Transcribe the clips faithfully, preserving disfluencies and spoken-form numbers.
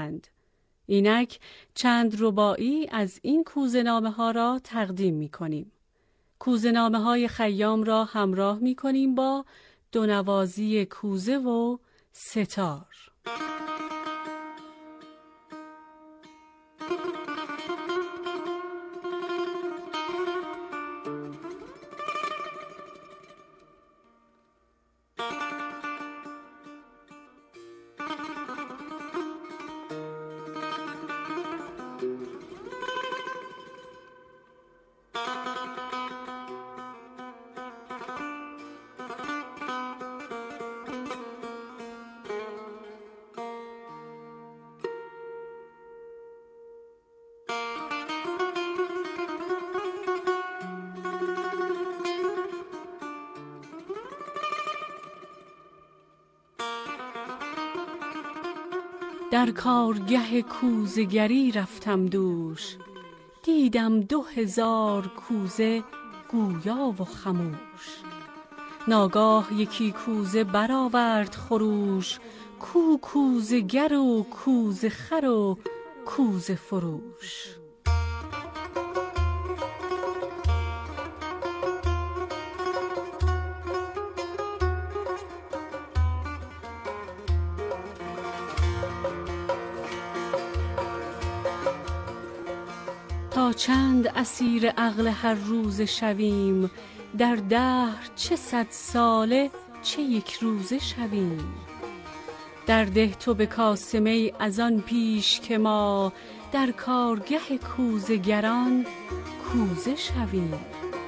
دارند. اینک چند رباعی از این کوزه‌نامه ها را تقدیم می کنیم. کوزه‌نامه های خیام را همراه می کنیم با دونوازی کوزه و ستار. در کارگه کوزه‌گری رفتم دوش، دیدم دو هزار کوزه گویا و خموش. ناگاه یکی کوزه برآورد خروش، کو کوزه گر و کوزه خر و کوزه فروش. تا چند اسیر عقل هر روز شویم، در دهر چه صد ساله چه یک روزه شویم. در ده تو به کاسه می از آن پیش که ما، در کارگه کوزه گران کوزه شویم.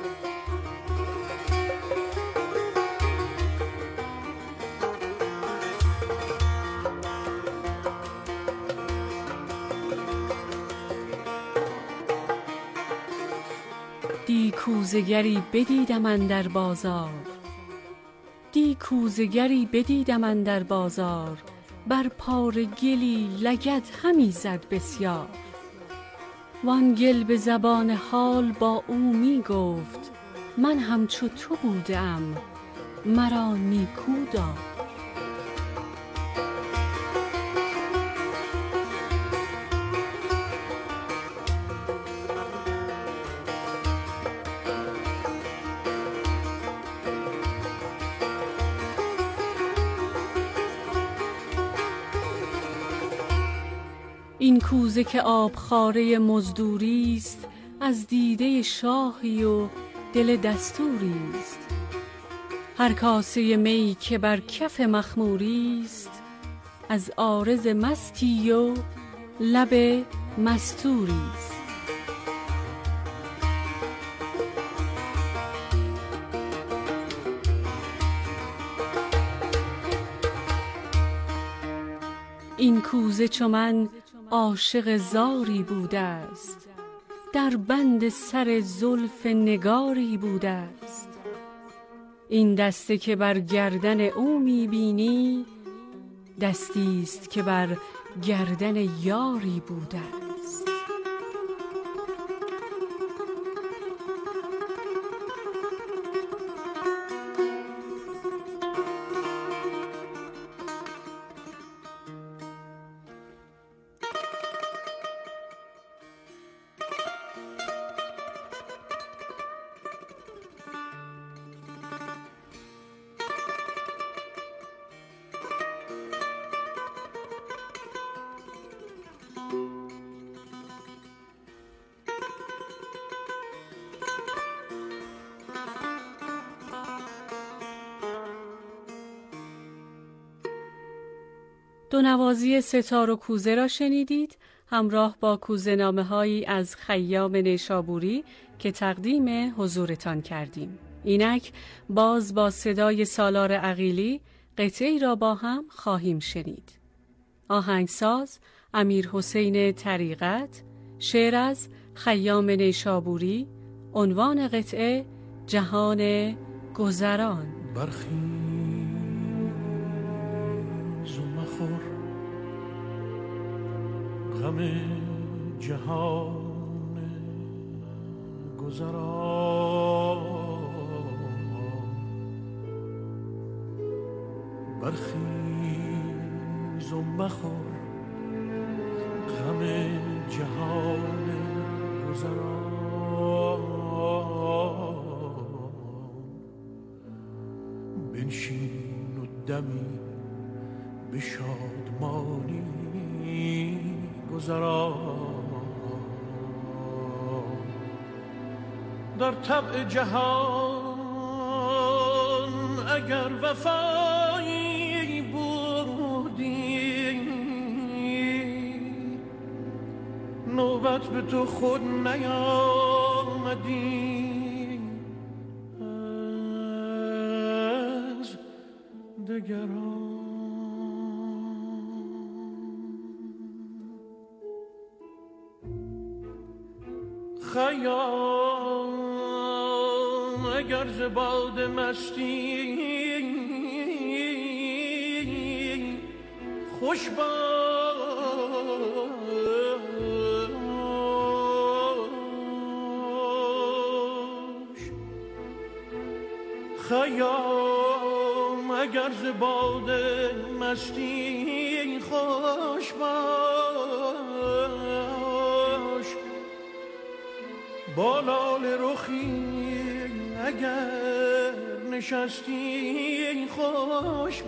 دی کوزه‌گری بدیدم اندر بازار، دی کوزه‌گری بدیدم اندر بازار، بر پاره گلی لگد همی زد بسیار. وان گل به زبان حال با او می گفت، من همچو تو بوده ام مرا نیکو دار. این کوزه که آبخواره مزدوری است، از دیده شاهی و دل دستوری است. هر کاسه می که بر کف مخموری است، از عارض مستی و لب مستوری است. این کوزه چو من عاشق زاری بوده است، در بند سر زلف نگاری بوده است. این دسته که بر گردن او می بینی، دستی است که بر گردن یاری بوده است. دونوازی ستار و کوزه را شنیدید، همراه با کوزه‌نامه‌هایی از خیام نیشابوری که تقدیم حضورتان کردیم. اینک باز با صدای سالار عقیلی قطعی را با هم خواهیم شنید. آهنگساز امیر حسین طریقت، شعر از خیام نیشابوری، عنوان قطعه جهان گذران. برخیز و مخور غم جهان گذران، برخیز و مخور دمی به شادمانی گذران. در طبع جهان اگر وفایی بودی، نوبت به تو خود نیامدی از دگران. خیام اگر ز باد مستی خوش باش، خیام اگر ز باد مستی خوش باش، با لاله رخی اگر نشستی خوش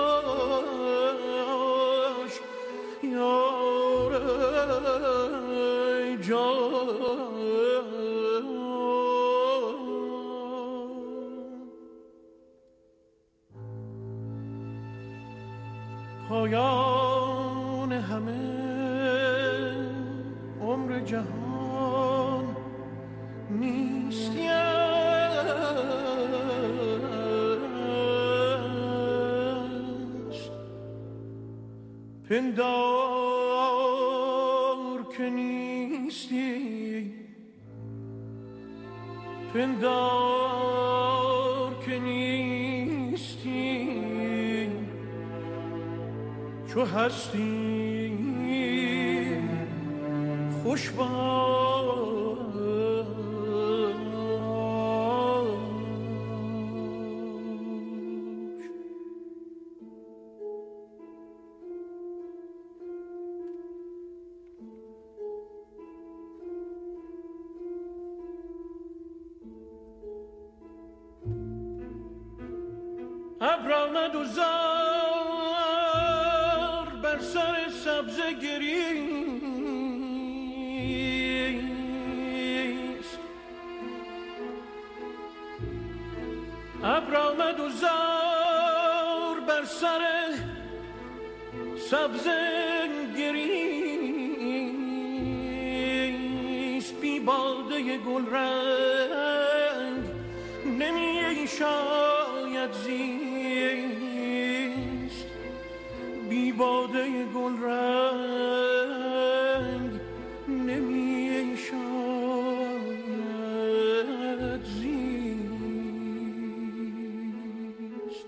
باش، یار جان. پایان همه عمر جهان نیستی است، پندار که نیستی، پندار که نیستی، چو هستی خوش باش. ابر آمد و زار بر سر سبزه گریست، ابر آمد و زار بر سر سبزه گریست، بی باده گل رنگ نمی شاید زیست، بی باده گل رنگ نمی شاید زیست.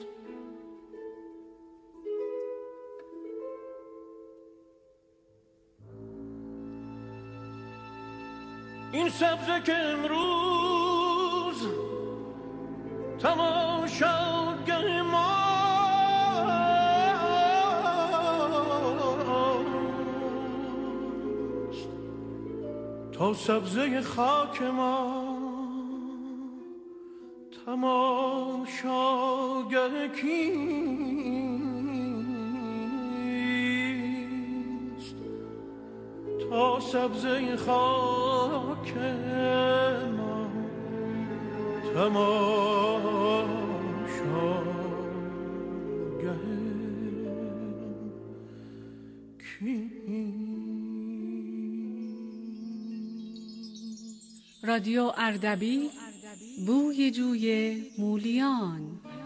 این سبزه که امروز تماشاگه ماست، تا سبزه خاک ما تماشاگه کیست، تا سبزه خاک ما تماشاگه کیست. رادیو اردبیل، بوی جوی مولیان.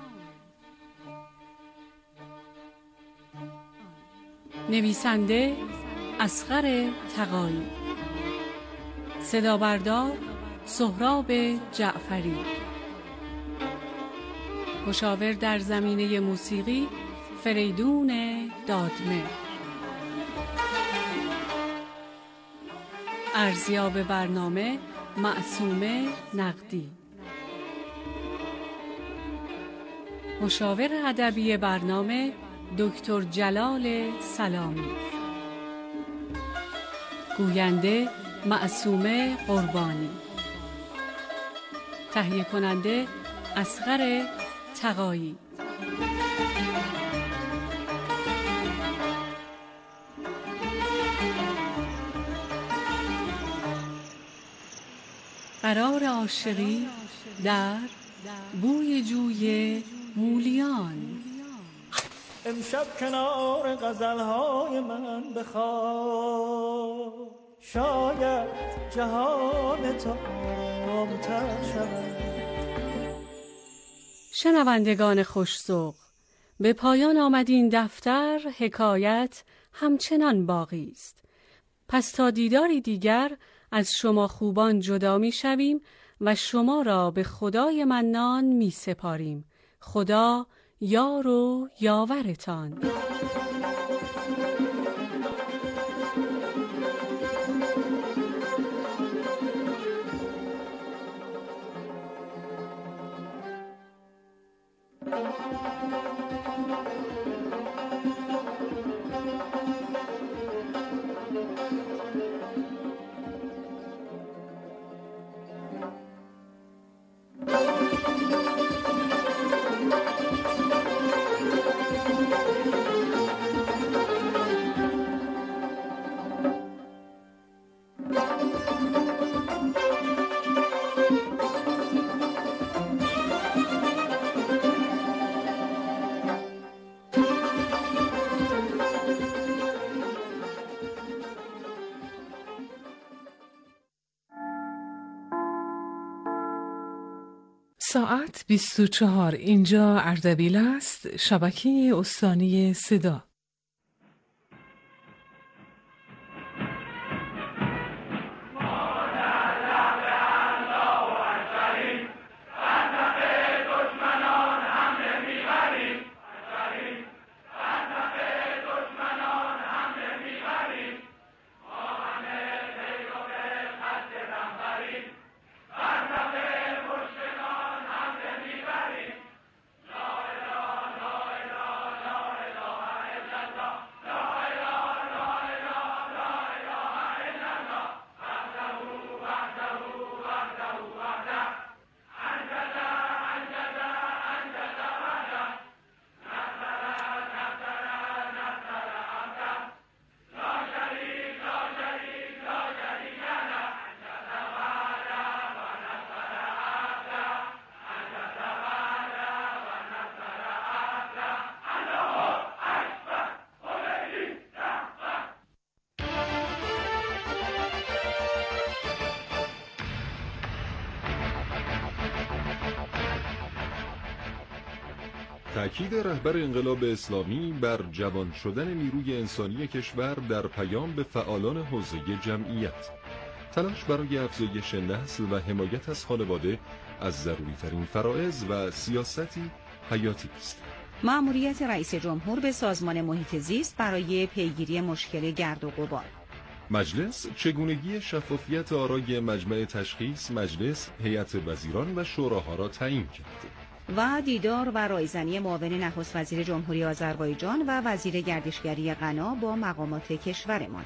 نویسنده اصغر تقایی، صدا بردار سهراب جعفری، مشاور در زمینه موسیقی فریدون دادمه، ارزیاب برنامه معصومه نقدی، مشاور ادبی برنامه دکتر جلال سلامی، گوینده معصومه قربانی، تهیه کننده اصغر تقایی. قرار عاشقی در بوی جوی مولیان. امشب کنار غزلهای من بخواب، شاید جهان تو آرام‌تر شود. شنوندگان خوش‌ذوق، به پایان آمد این دفتر. حکایت همچنان باقی است. پس تا دیداری دیگر از شما خوبان جدا می شویم و شما را به خدای منان می سپاریم. خدا یار و یاورتان. ساعت بیست و چهار. اینجا اردبیل است، شبکه استانی صدا. تأکید رهبر انقلاب اسلامی بر جوان شدن نیروی انسانی کشور در پیام به فعالان حوزه جمعیت. تلاش برای افزایش نسل و حمایت از خانواده از ضروری ترین فرایض و سیاستی حیاتی است. مأموریت رئیس جمهور به سازمان محیط زیست برای پیگیری مشکل گرد و غبار. مجلس چگونگی شفافیت آرای مجمع تشخیص مجلس، هیئت وزیران و شوراها را تعیین کرد. و دیدار و رایزنی معاون نخست وزیر جمهوری آذربایجان و وزیر گردشگری غنا با مقامات کشورمان.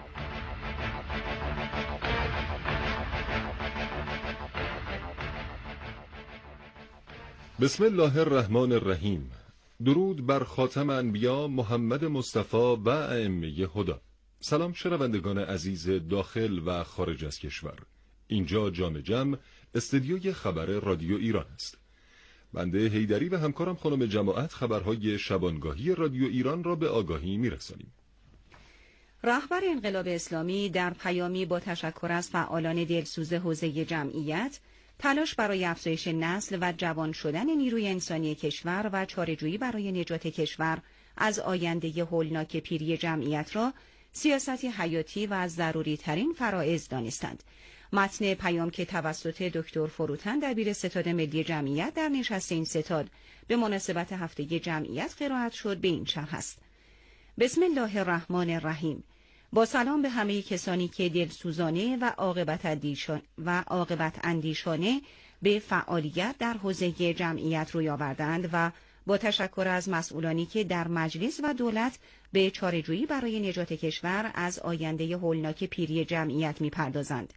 بسم الله الرحمن الرحیم. درود بر خاتم انبیا محمد مصطفی و ائمه هدی. سلام شنوندگان عزیز داخل و خارج از کشور. اینجا جام جم، استدیوی خبر رادیو ایران است. بنده حیدری و همکارم خانم جماعت خبرهای شبانگاهی رادیو ایران را به آگاهی می‌رسانیم. رهبر انقلاب اسلامی در پیامی با تشکر از فعالان دلسوز حوزه جمعیت، تلاش برای افزایش نسل و جوان شدن نیروی انسانی کشور و چاره‌جویی برای نجات کشور از آینده هولناک پیری جمعیت را سیاستی حیاتی و از ضروری ترین فرایض دانستند. متن پیام که توسط دکتر فروتن دبیر ستاد ملی جمعیت در نشست این ستاد به مناسبت هفته جمعیت قرائت شد به این شرح است: بسم الله الرحمن الرحیم. با سلام به همه کسانی که دلسوزانه و عاقبت اندیشانه و عاقبت اندیشانه به فعالیت در حوزه جمعیت روی آوردند و با تشکر از مسئولانی که در مجلس و دولت به چاره‌جویی برای نجات کشور از آینده هولناک پیری جمعیت می‌پردازند.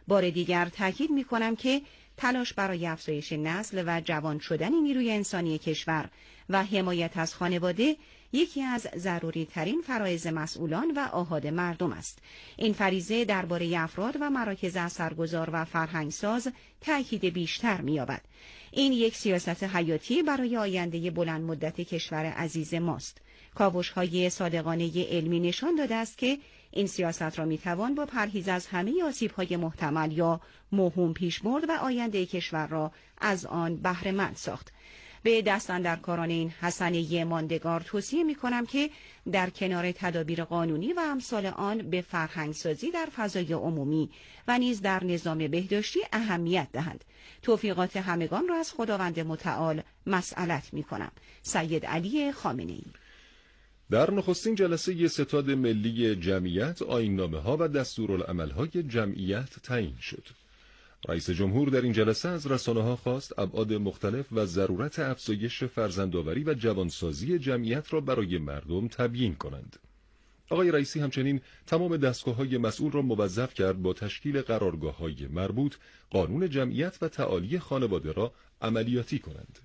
بار دیگر تاکید می‌کنم که تلاش برای افزایش نسل و جوان شدن نیروی انسانی کشور و حمایت از خانواده یکی از ضروری ترین فرایض مسئولان و آحاد مردم است. این فریضه درباره افراد و مراکز اثرگذار و فرهنگساز تأکید بیشتر می‌یابد. این یک سیاست حیاتی برای آینده بلند مدت کشور عزیز ماست. کاوش‌های صادقانه علمی نشان داده است که این سیاست را می‌توان با پرهیز از همه آسیب‌های محتمل یا موهوم پیش برد و آینده کشور را از آن بهره مند ساخت. به دستاندرکاران این حسنه ماندگار توصیه می‌کنم که در کنار تدابیر قانونی و امثال آن به فرهنگسازی در فضای عمومی و نیز در نظام بهداشتی اهمیت دهند. توفیقات همگان را از خداوند متعال مسئلت می‌کنم. سید علی خامنه‌ای. در نخستین جلسه ستاد ملی جمعیت آیین‌نامه‌ها و دستورالعمل‌های جمعیت تعیین شد. رئیس جمهور در این جلسه از رسانه‌ها خواست ابعاد مختلف و ضرورت افزایش فرزندآوری و جوانسازی جمعیت را برای مردم تبیین کنند. آقای رئیسی همچنین تمام دستگاه‌های مسئول را موظف کرد با تشکیل قرارگاه‌های مربوط قانون جمعیت و تعالی خانواده را عملیاتی کنند.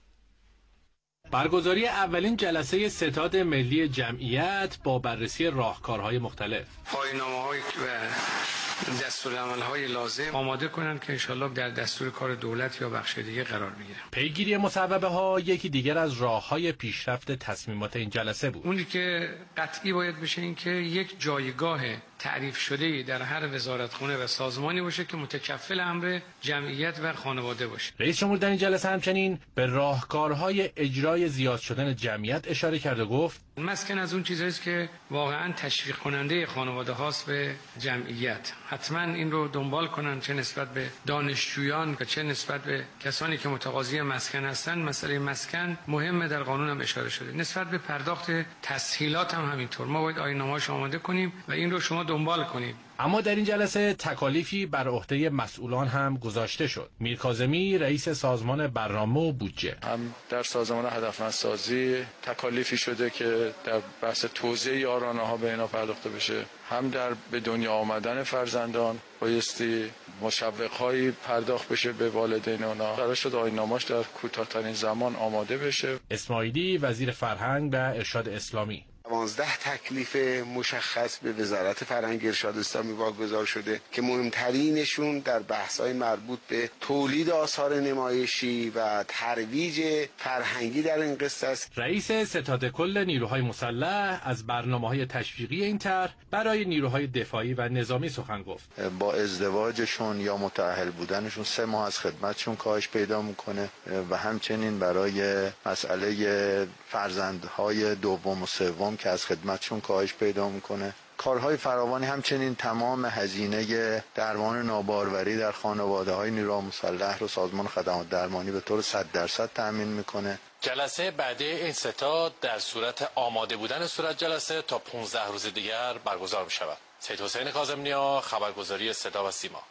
برگزاری اولین جلسه ستاد ملی جمعیت با بررسی راهکارهای مختلف، پایان‌نامه‌های و دستورالعمل‌های لازم آماده کنند که انشالله در دستور کار دولت یا بخش دیگه قرار بگیره. پیگیری مصوبه ها یکی دیگر از راه‌های پیشرفت تصمیمات این جلسه بود. اونی که قطعی باید بشه این که یک جایگاه تعریف شده در هر وزارتخانه و سازمانی باشه که متکفل امر جمعیت و خانواده باشه. رئیس جمهور در این جلسه همچنین به راهکارهای اجرای زیاد شدن جمعیت اشاره کرد و گفت مسکن از اون چیزایی است که واقعا تشویق کننده خانواده هاست به جمعیت. حتما این رو دنبال کنن، چه نسبت به دانشجویان و چه نسبت به کسانی که متقاضی مسکن هستند. مسئله مسکن مهمه، در قانون هم اشاره شده. نسبت به پرداخت تسهیلات هم همینطور. ما باید آیین‌نامه‌اش آماده کنیم و این رو شما دنبال کنید. اما در این جلسه تکالیفی بر عهده مسئولان هم گذاشته شد. میر کاظمی رئیس سازمان برنامه و بودجه هم در سازمان هدفمندسازی تکالیفی شده که در بحث توزیع آرانه‌ها به اینا پرداخته بشه، هم در به دنیا آمدن فرزندان بایستی مشوق‌هایی پرداخت بشه به والدین اونا. قرار شد آیین‌نامه‌اش در کوتاه‌ترین زمان آماده بشه. اسماعیلی وزیر فرهنگ و ارشاد اسلامی دوازده تکلیف مشخص به وزارت فرهنگ ارشاد اسلامی واگذار شده که مهمترینشون در بحث‌های مربوط به تولید آثار نمایشی و ترویج فرهنگی در این قصه است. رئیس ستاد کل نیروهای مسلح از برنامه‌های تشویقی این طرح برای نیروهای دفاعی و نظامی سخن گفت. با ازدواجشون یا متأهل بودنشون سه ماه از خدمتشون کاهش پیدا میکنه و همچنین برای مسئله فرزندهای دوم و سوم که از خدمتشون کاهش پیدا میکنه. کارهای فراوانی همچنین تمام هزینه درمان ناباروری در خانواده‌های نیروهای مسلح رو سازمان خدمات درمانی به طور صد درصد تأمین میکنه. جلسه بعدی این ستاد در صورت آماده بودن صورت جلسه تا پانزده روز دیگر برگزار می‌شود. سید حسین کاظمی‌نیا، خبرگزاری صدا و سیما.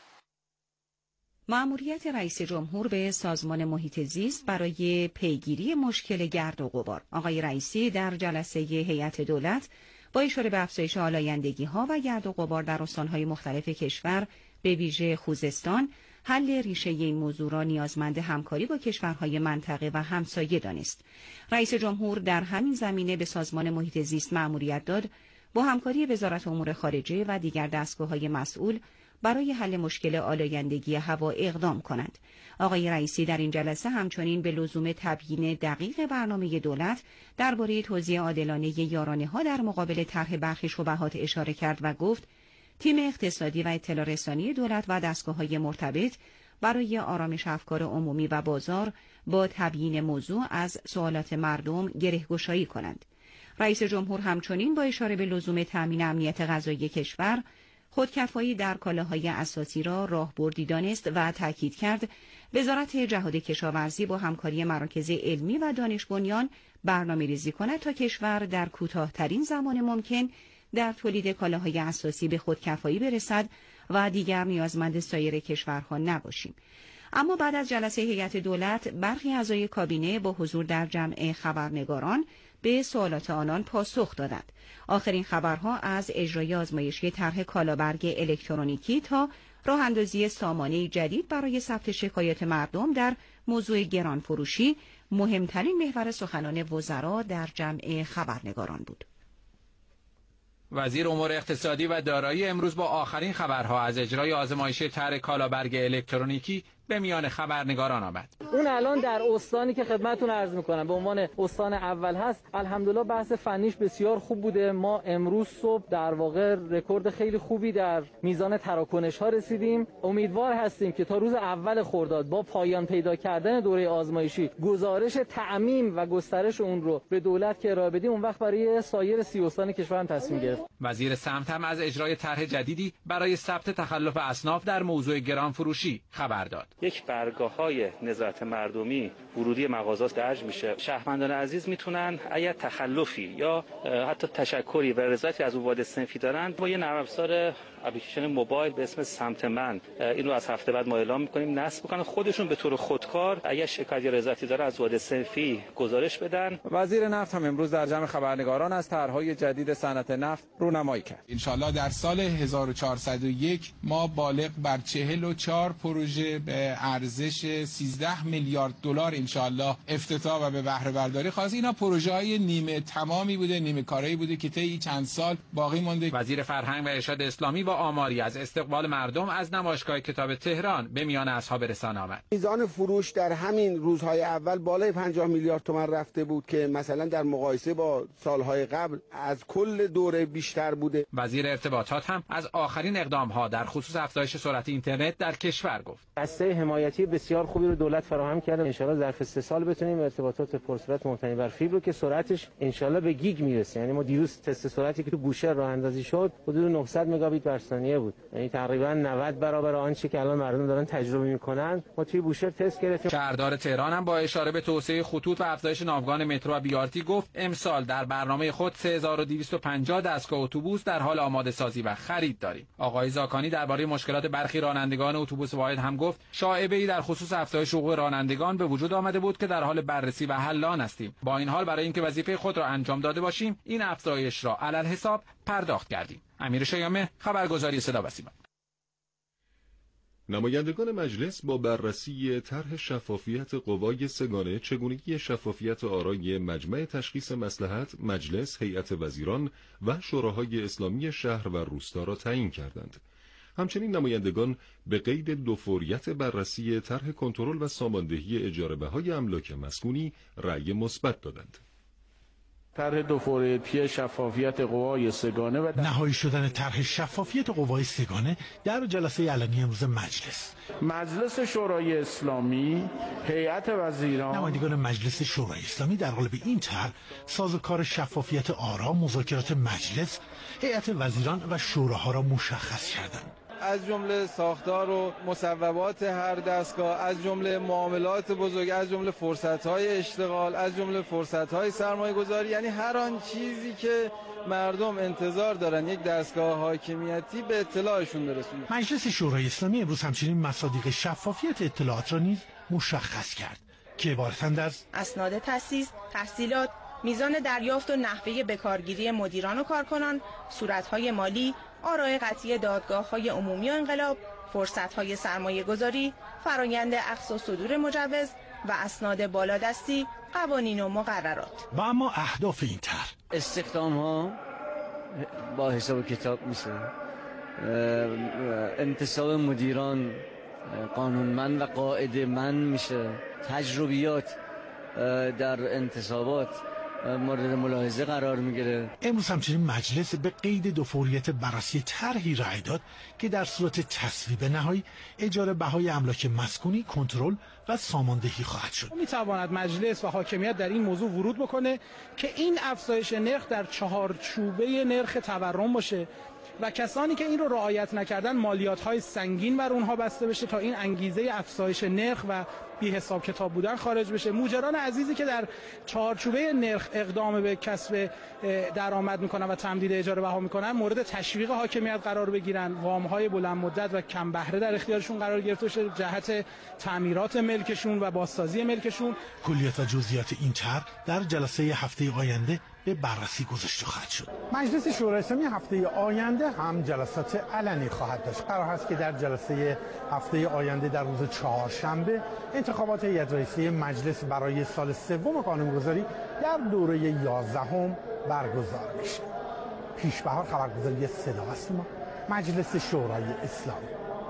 مأموریت رئیس جمهور به سازمان محیط زیست برای پیگیری مشکل گرد و غبار. آقای رئیسی در جلسه هیئت دولت با اشاره به افزایش آلایندگی‌ها و گرد و غبار در استان‌های مختلف کشور، به ویژه خوزستان، حل ریشه این موضوع را نیازمند همکاری با کشورهای منطقه و همسایه دانست. رئیس جمهور در همین زمینه به سازمان محیط زیست مأموریت داد با همکاری وزارت امور خارجه و دیگر دستگاه‌های مسئول برای حل مشکل آلایندگی هوا اقدام کنند. آقای رئیسی در این جلسه همچنین به لزوم تبیین دقیق برنامه دولت درباره توزیع عادلانه یارانه‌ها در مقابل طرح برخی شبهات اشاره کرد و گفت تیم اقتصادی و اطلاع رسانی دولت و دستگاه‌های مرتبط برای آرامش افکار عمومی و بازار با تبیین موضوع از سوالات مردم گره‌گشایی کنند. رئیس جمهور همچنین با اشاره به لزوم تأمین امنیت غذایی کشور، خودکفایی در کالاهای اساسی را راهبردی دانست و تاکید کرد وزارت جهاد کشاورزی با همکاری مراکز علمی و دانش بنیان برنامه‌ریزی کند تا کشور در کوتاه‌ترین زمان ممکن در تولید کالاهای اساسی به خودکفایی برسد و دیگر نیازمند سایر کشورها نباشیم. اما بعد از جلسه هیئت دولت برخی اعضای کابینه با حضور در جمع خبرنگاران به سوالات آنان پاسخ دادند. آخرین خبرها از اجرای آزمایشی طرح کالابرگ الکترونیکی تا راه اندازی سامانه جدید برای ثبت شکایات مردم در موضوع گران فروشی مهمترین محور سخنان وزرا در جمع خبرنگاران بود. وزیر امور اقتصادی و دارایی امروز با آخرین خبرها از اجرای آزمایش طرح کالابرگ الکترونیکی به میان خبرنگاران آمد. اون الان در استانی که خدمتتون عرض میکنم به عنوان استان اول هست، الحمدلله بحث فنیش بسیار خوب بوده. ما امروز صبح در واقع رکورد خیلی خوبی در میزان تراکنش ها رسیدیم. امیدوار هستیم که تا روز اول خرداد با پایان پیدا کردن دوره آزمایشی گزارش تعمیم و گسترش اون رو به دولت که ارائه بدیم، اون وقت برای سایر سی استان کشور هم تصمیم گرفت. وزیر سمت هم از اجرای طرح جدیدی برای ثبت تخلف اصناف در موضوع گران فروشی خبر داد. یک برگاه‌های نظارت مردمی ورودی مغازات درج میشه. شهروندان عزیز میتونن اگر تخلفی یا حتی تشکری و رضایتی از اون صنفی دارن با یه نرم افزار اپلیکیشن موبایل به اسم سمت من، این رو از هفته بعد ما اعلام می‌کنیم، نصب بکنن، خودشون به طور خودکار اگر شکایت یا رضایتی داره از واحد صنفی گزارش بدن. وزیر نفت هم امروز در جمع خبرنگاران از طرح‌های جدید صنعت نفت رونمایی کرد. ان شاءالله در سال هزار و چهارصد و یک ما بالغ بر چهل و چهار پروژه به ارزش سیزده میلیارد دلار ان شاءالله افتتاح و به بهره برداری خواست. اینا پروژه‌های نیمه تمامی بوده، نیمه کاری بوده که طی چند سال باقی مونده. وزیر فرهنگ و ارشاد اسلامی و آماری از استقبال مردم از نمایشگاه کتاب تهران به میان اصحاب رسانه آمد. میزان فروش در همین روزهای اول بالای پنجاه میلیارد تومان رفته بود که مثلا در مقایسه با سالهای قبل از کل دوره بیشتر بوده. وزیر ارتباطات هم از آخرین اقدام‌ها در خصوص افزایش سرعت اینترنت در کشور گفت. بسته حمایتی بسیار خوبی رو دولت فراهم کرده. ان شاءالله ظرف سه سال بتونیم ارتباطات پرسرعت مبتنی بر فیبر رو که سرعتش ان شاءالله به گیگ میرسه. یعنی ما دیروز تست سرعتی که تو گوشه راه اندازی شد حدود نهصد مگابیت بر ثانیه بود. یعنی تقریبا نود برابر آنچه که الان مردم دارن تجربه میکنن ما توی بوشهر تست گرفتیم. شهردار تهران هم با اشاره به توسعه خطوط و افزایش ناوگان مترو و بیارتی گفت امسال در برنامه خود سه هزار و دویست و پنجاه دستگاه اتوبوس در حال آماده سازی و خرید داریم. آقای زاکانی درباره مشکلات برخی رانندگان اتوبوس واحد هم گفت شایعه‌ای در خصوص افزایش حقوق رانندگان به وجود آمده بود که در حال بررسی و حل آن هستیم. با این حال برای اینکه وظیفه خود را انجام داده باشیم این افزایش را علل حساب پرداخت کردیم. امیر شیامه، خبرگزاری صدا و سیما. نمایندگان مجلس با بررسی طرح شفافیت قوای سگانه چگونگی شفافیت آرای مجمع تشخیص مصلحت، مجلس، هیئت وزیران و شوراهای اسلامی شهر و روستا را تعیین کردند. همچنین نمایندگان به قید دوفوریت بررسی طرح کنترل و ساماندهی اجاره بهای املاک مسکونی رأی مثبت دادند. طرح دوفوریتی شفافیت قوای سگانه و نهایی شدن طرح شفافیت قوای سگانه در جلسه علنی امروز مجلس. مجلس شورای اسلامی، هیئت وزیران، نمایندگان مجلس شورای اسلامی در قالب این طرح سازوکار شفافیت آرا، مذاکرات مجلس، هیئت وزیران و شوراها را مشخص کردند. از جمله ساختار و مصوبات هر دستگاه، از جمله معاملات بزرگ، از جمله فرصت‌های اشتغال، از جمله فرصت‌های سرمایه‌گذاری، یعنی هر آن چیزی که مردم انتظار دارن یک دستگاه حاکمیتی به اطلاعشون برسونه. مجلس شورای اسلامی امروز همچنین مصادیق شفافیت اطلاعات را نیز مشخص کرد که عبارتند از اسناد تأسیس، تحصیلات، میزان دریافت و نحوه بکارگیری مدیران و کارکنان، صورت‌های مالی، آراء قطعی دادگاه‌های عمومی و انقلاب، فرصت‌های سرمایه‌گذاری، فرایند اخذ و صدور مجوز و اسناد بالادستی، قوانین و مقررات. و اما اهداف این طرح استخدام‌ها با حساب کتاب میشه، انتصاب مدیران قانونمند و قاعده‌مند میشه، تجربیات در انتصابات مورد ملاحظه قرار میگیره. امروز همچنین مجلس به قید دوفوریت بررسی طرحی رأی داد که در صورت تصویب نهایی اجاره بهای املاک مسکونی کنترل و ساماندهی خواهد شد. میتواند مجلس و حاکمیت در این موضوع ورود بکنه که این افزایش نرخ در چهارچوبه نرخ تورم باشه و کسانی که این رو رعایت نکردن مالیات‌های سنگین بر اونها بسته بشه تا این انگیزه افزایش نرخ و بی حساب کتاب بودن خارج بشه. موجران عزیزی که در چهارچوبه نرخ اقدام به کسب درآمد میکنن و تمدید اجاره بها میکنن مورد تشویق حاکمیت قرار بگیرن، وام‌های بلند مدت و کم بهره در اختیارشون قرار گرفته بشه جهت تعمیرات ملکشون و بازسازی ملکشون. کلیات و جزئیات این طرح در جلسه هفته آینده به بررسی گذاشته خواهد شد. مجلس شورای اسلامی هفته آینده هم جلسات علنی خواهد داشت. قرار است که در جلسه هفته آینده در روز چهارشنبه انتخابات هیئت رئیسه مجلس برای سال سوم قانونگذاری در دوره یازدهم برگزار بشه. پیشبهار خبرگزاری صدا است ما مجلس شورای اسلامی.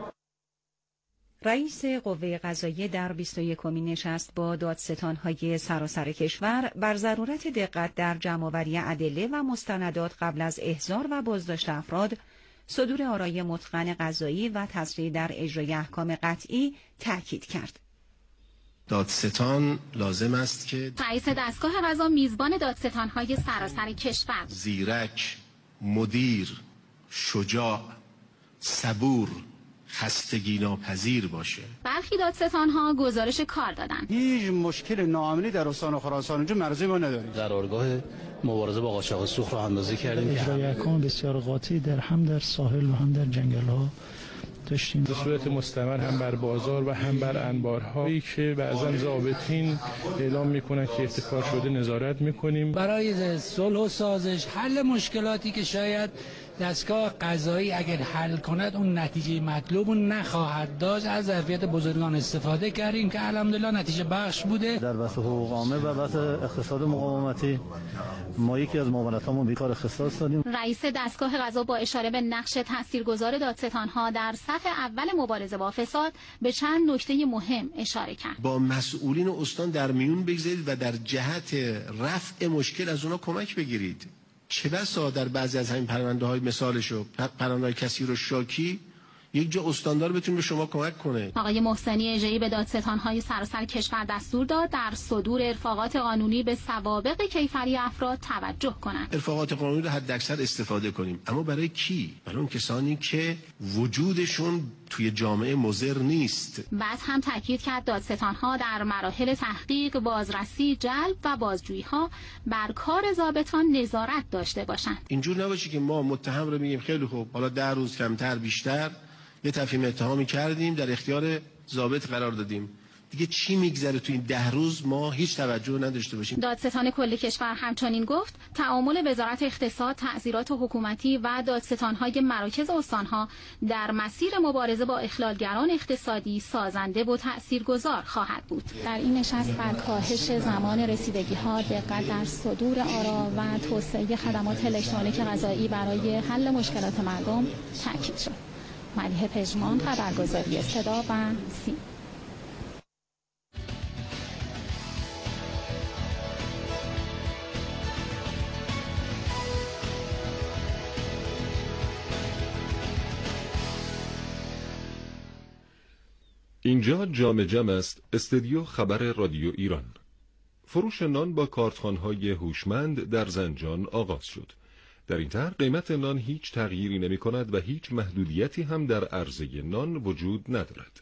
رئیس قوه قضاییه در بیست و یکمین نشست با دادستان‌های سراسر کشور بر ضرورت دقت در جمع‌آوری ادله و مستندات قبل از احضار و بازداشت افراد، صدور آرای متقن قضایی و تسریع در اجرای احکام قطعی تاکید کرد. دادستان لازم است که رئیس دستگاه قضا میزبان دادستان‌های سراسر کشور زیرک، مدیر، شجاع، صبور، خستگی ناپذیر باشه. برخی دادستان‌ها گزارش کار دادن. هیچ مشکل ناامنی در استان خراسان اونجا مرزی ما نداریم. قرارگاه مبارزه با قاچاق سوخت رو اندازه کردیم. اجرای احکام بسیار قاطعی در هم در ساحل و هم در جنگل‌ها داشتیم. به صورت مستمر هم بر بازار و هم بر انبارهایی که بعضا ضابطین اعلام میکنن که احتکار شده نظارت میکنیم. برای صلح و سازش حل مشکلاتی که شاید دستگاه قضایی اگر حل کند اون نتیجه مطلوب نخواهد داشت، از ظرفیت بزرگان استفاده کردیم که الحمدلله نتیجه بخش بوده. در بحث حقوق عامه و بحث اقتصاد مقاومتی ما یکی از معاونتامون بیکار اختصاص دادیم. رئیس دستگاه قضا با اشاره به نقش تاثیرگذار دادستان‌ها در صف اول مبارزه با فساد به چند نکته مهم اشاره کرد. با مسئولین استان در میون بگذارید و در جهت رفع مشکل از اونا کمک بگیرید. چه بسا در بعضی از همین پرونده های مثالشو پرونده های کثیر و شاکی یک جا استاندار بتونه به شما کمک کنه. آقای محسنی اژه‌ای به دادستان‌های سراسر کشور دستور داد در صدور ارفاقات قانونی به سوابق کیفری افراد توجه کنند. ارفاقات قانونی رو حداکثر استفاده کنیم، اما برای کی؟ برای اون کسانی که وجودشون توی جامعه مضر نیست. بعد هم تاکید کرد دادستان‌ها در مراحل تحقیق، بازرسی، جلب و بازجویی‌ها بر کار ضابطان نظارت داشته باشند. اینجور نباشه که ما متهم رو میگیم خیلی خوب، حالا ده روز کمتر بیشتر یه تفهیم اتهامی کردیم، در اختیار ضابط قرار دادیم، دیگه چی میگذره تو این ده روز ما هیچ توجه نداشته باشیم. دادستان کل کشور همچنین گفت تعامل وزارت اقتصاد، تعزیرات حکومتی و دادستان‌های مراکز استان‌ها در مسیر مبارزه با اخلالگران اقتصادی سازنده و تأثیرگذار خواهد بود. در این نشست بر کاهش زمان رسیدگی‌ها، دقت در صدور آرا و توسعه خدمات الکترونیک قضایی برای حل مشکلات مردم تاکید شد. ملیحه پژمان، خبرگزاری صدا و سیم. اینجا جام جم است، استودیو خبر رادیو ایران. فروش نان با کارتخوان‌های هوشمند در زنجان آغاز شد. در این طرح قیمت نان هیچ تغییری نمی کند و هیچ محدودیتی هم در عرضه نان وجود ندارد.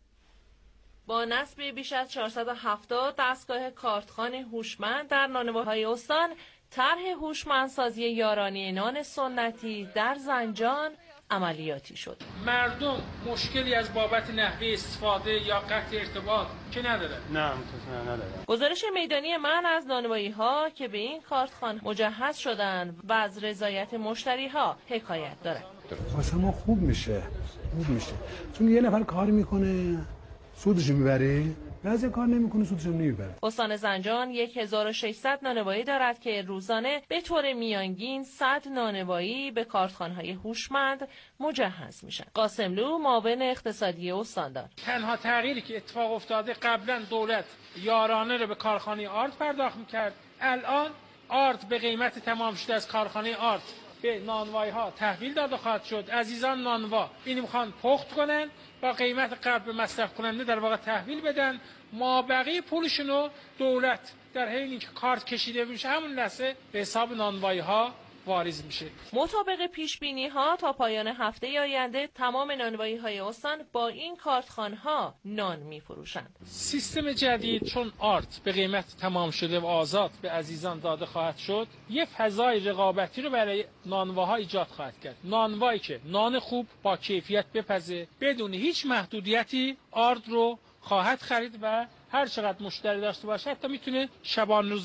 با نصب بیش از چهارصد و هفتاد دستگاه کارتخوان هوشمند در نانوایی استان، طرح هوشمندسازی یارانه نان سنتی در زنجان عملیاتی شد. مردم مشکلی از بابت نحوه استفاده یا قطع ارتباط که نداره؟ نه متاسفانه نداره. گزارش میدانی من از نانوایی ها که به این کارتخوان مجهز شدن و از رضایت مشتری ها حکایت داره. واسه ما خوب میشه، خوب میشه. چون یه نفر کار میکنه سودش میبره، بعضی کار نمیکنه سودش نمیبره. استان زنجان هزار و ششصد نانوایی دارد که روزانه به طور میانگین صد نانوایی به کارتخوان‌های هوشمند مجهز میشن. قاسملو معاون اقتصادی استاندار: تنها تغییری که اتفاق افتاده، قبلا دولت یارانه رو به کارخانه آرد پرداخت میکرد، الان آرد به قیمت تمام شده از کارخانه آرد به نانوایی ها تحویل داده خواهد شد. عزیزان نانوا اینو میخوان پخت کنن با قیمت قبل به مصرف کننده در واقع تحویل بدن، ما بقیه پولشونو دولت در حین که کارت کشیده میشه همون لحظه به حساب نانوایی ها واریز میشه. مطابق پیش بینی ها تا پایان هفته آینده تمام نانوایی های استان با این کارتخوان ها نان میفروشند. سیستم جدید چون آرد به قیمت تمام شده و آزاد به عزیزان داده خواهد شد، یه فضای رقابتی رو برای نانواها ایجاد خواهد کرد. نانوایی که نان خوب با کیفیت بپزه بدون هیچ محدودیتی آرد رو خواهد خرید و هر چقدر مشتری داشته باشه حتی میتونه شبانروزی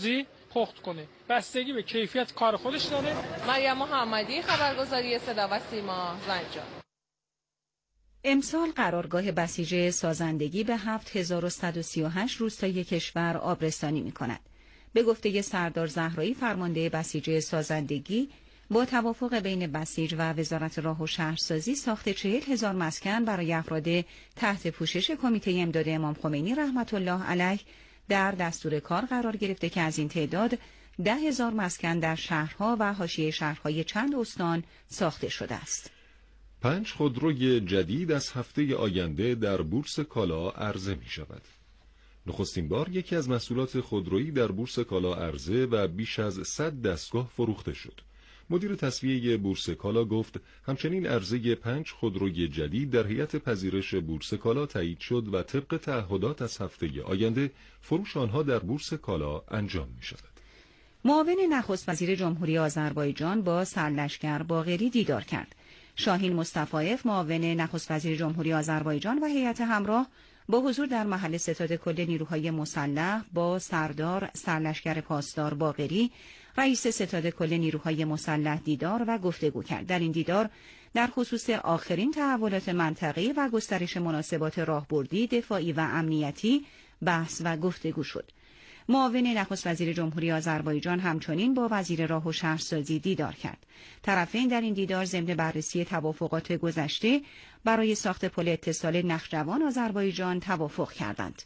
پخت کنه. بستگی به کیفیت کار خودش داره. مریم محمدی، خبرگزاری صدا و سیما، زنجان. امسال قرارگاه بسیج سازندگی به هفت هزار و صد و سی و هشت روستای کشور آبرسانی می کند. به گفته سردار زهرایی فرمانده بسیج سازندگی، با توافق بین بسیج و وزارت راه و شهرسازی ساخت چهل هزار مسکن برای افراد تحت پوشش کمیته امداد امام خمینی رحمت الله علیه در دستور کار قرار گرفته که از این تعداد ده هزار مسکن در شهرها و حاشیه شهرهای چند استان ساخته شده است. پنج خودروی جدید از هفته آینده در بورس کالا عرضه می شود. نخستین بار یکی از محصولات خودرویی در بورس کالا عرضه و بیش از صد دستگاه فروخته شد. مدیر تسویه بورس کالا گفت همچنین عرضه پنج خودروی جدید در هیئت پذیرش بورس کالا تایید شد و طبق تعهدات از هفته آینده فروش آنها در بورس کالا انجام می شود. معاون نخست وزیر جمهوری آذربایجان با سرلشکر باقری دیدار کرد. شاهین مصطفایف، معاون نخست وزیر جمهوری آذربایجان و هیئت همراه با حضور در محل ستاد کل نیروهای مسلح با سردار سرلشکر پاسدار باقری، رئیس ستاد کل نیروهای مسلح دیدار و گفتگو کرد. در این دیدار در خصوص آخرین تحولات منطقه‌ای و گسترش مناسبات راهبردی، دفاعی و امنیتی بحث و گفتگو شد. معاون نخست وزیر جمهوری آذربایجان همچنین با وزیر راه و شهرسازی دیدار کرد. طرفین در این دیدار ضمن بررسی توافقات گذشته برای ساخت پل اتصال نخجوان آذربایجان توافق کردند.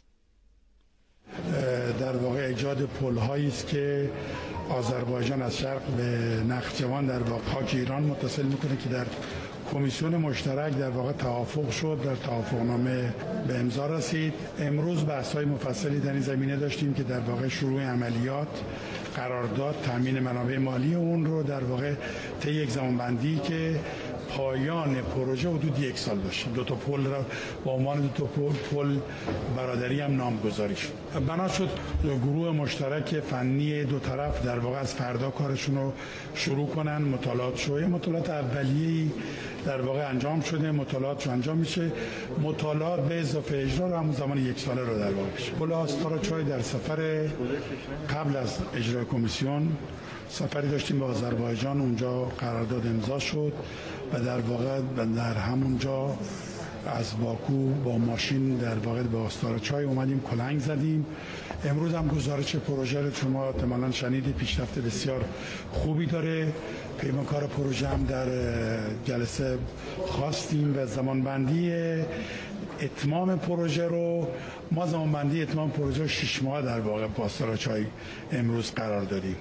در واقع ایجاد پل‌هایی است که آذربایجان از شرق به نخجوان در واقع خاک ایران متصل میکنه که در کمیسیون مشترک در واقع توافق شد، در توافقنامه به امضا رسید. امروز بحث‌های مفصلی در این زمینه داشتیم که در واقع شروع عملیات، قرارداد، تامین منابع مالی اون رو در واقع طی یک زمانبندی که پایان پروژه حدود یک سال داشت. دو تا پل را با عنوان دو تا پل, پل برادری هم نامگذاری شد. بنا شد گروه مشترک فنی دو طرف در واقع از فردا کارشون رو شروع کنن. مطالعات شویه مطالعات اولیه‌ای در واقع انجام شده، مطالعات انجام میشه. مطالعات به اضافه اجرا رو همون زمان یک ساله رو در واقع بشه. پل آستارچای در سفر قبل از اجرای کمیسیون سفری داشتیم به آذربایجان، اونجا قرارداد امضا شد و در واقع در همونجا از باکو با ماشین در واقع به آستارچای اومدیم، کلنگ زدیم. امروز هم گزارش پروژه رو شما احتمالاً شنیدید، پیشرفت بسیار خوبی داره. پیمانکار پروژه هم در جلسه خواستیم و زمانبندی اتمام پروژه رو ما زمانبندی اتمام پروژه شش ماه در واقع با آستارچای امروز قرار دادیم.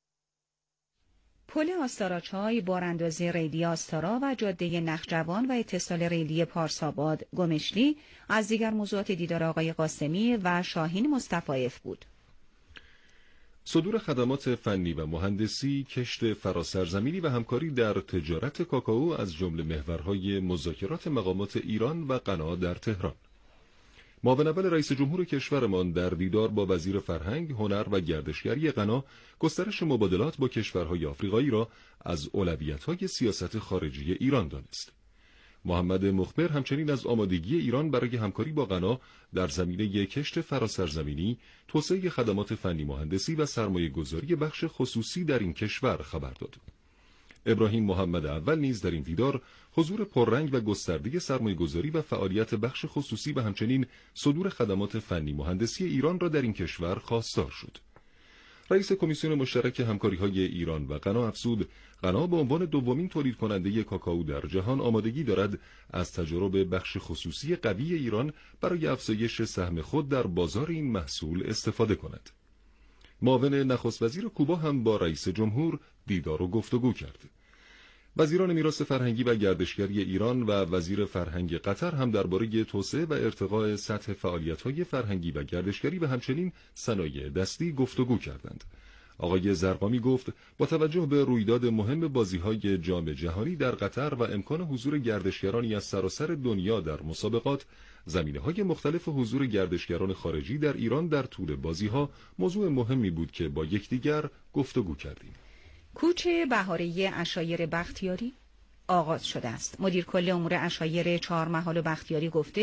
پل آستارچای، باراندازی ریلی آستارا و جاده نخجوان و اتصال ریلی پارساباد گمشلی از دیگر موضوعات دیدار آقای قاسمی و شاهین مصطفایف بود. صدور خدمات فنی و مهندسی، کشت فراسرزمینی و همکاری در تجارت کاکائو از جمله محورهای مذاکرات مقامات ایران و غنا در تهران. معاون اول رئیس جمهور کشورمان در دیدار با وزیر فرهنگ، هنر و گردشگری غنا گسترش مبادلات با کشورهای آفریقایی را از اولویت‌های سیاست خارجی ایران دانست. محمد مخبر همچنین از آمادگی ایران برای همکاری با غنا در زمینه کشت فراسرزمینی، توسعه خدمات فنی مهندسی و سرمایه‌گذاری بخش خصوصی در این کشور خبر داد. ابراهیم محمد اول نیز در این دیدار حضور پررنگ و گسترده سرمایه‌گذاری و فعالیت بخش خصوصی و همچنین صدور خدمات فنی مهندسی ایران را در این کشور خواستار شد. رئیس کمیسیون مشترک همکاری‌های ایران و غنا افزود غنا به عنوان دومین تولید کننده کاکائو در جهان آمادگی دارد از تجربه بخش خصوصی قوی ایران برای افزایش سهم خود در بازار این محصول استفاده کند. معاون نخست وزیر کوبا هم با رئیس جمهور دیدار و گفتگو کرد. وزیران میراث فرهنگی و گردشگری ایران و وزیر فرهنگ قطر هم درباره توسعه و ارتقاء سطح فعالیت‌های فرهنگی و گردشگری و همچنین صنایع دستی گفتگو کردند. آقای زرقامی گفت با توجه به رویداد مهم بازی‌های جام جهانی در قطر و امکان حضور گردشگرانی از سراسر دنیا در مسابقات، زمینه‌های مختلف حضور گردشگران خارجی در ایران در طول بازی‌ها موضوع مهمی بود که با یکدیگر گفتگو کردیم. کوچ بهاره عشایر بختیاری آغاز شده است. مدیر کل امور عشایر چهارمحال و بختیاری گفته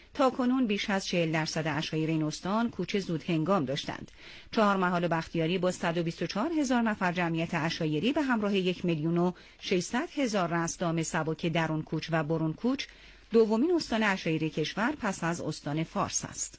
تا کنون بیش از چهل درصد عشایر این استان کوچ زود هنگام داشتند. چهار محال بختیاری با صد و بیست و چهار هزار نفر جمعیت عشایری به همراه یک میلیون و ششصد هزار رستام سبک درون کوچ و برون کوچ دومین استان عشایری کشور پس از استان فارس است.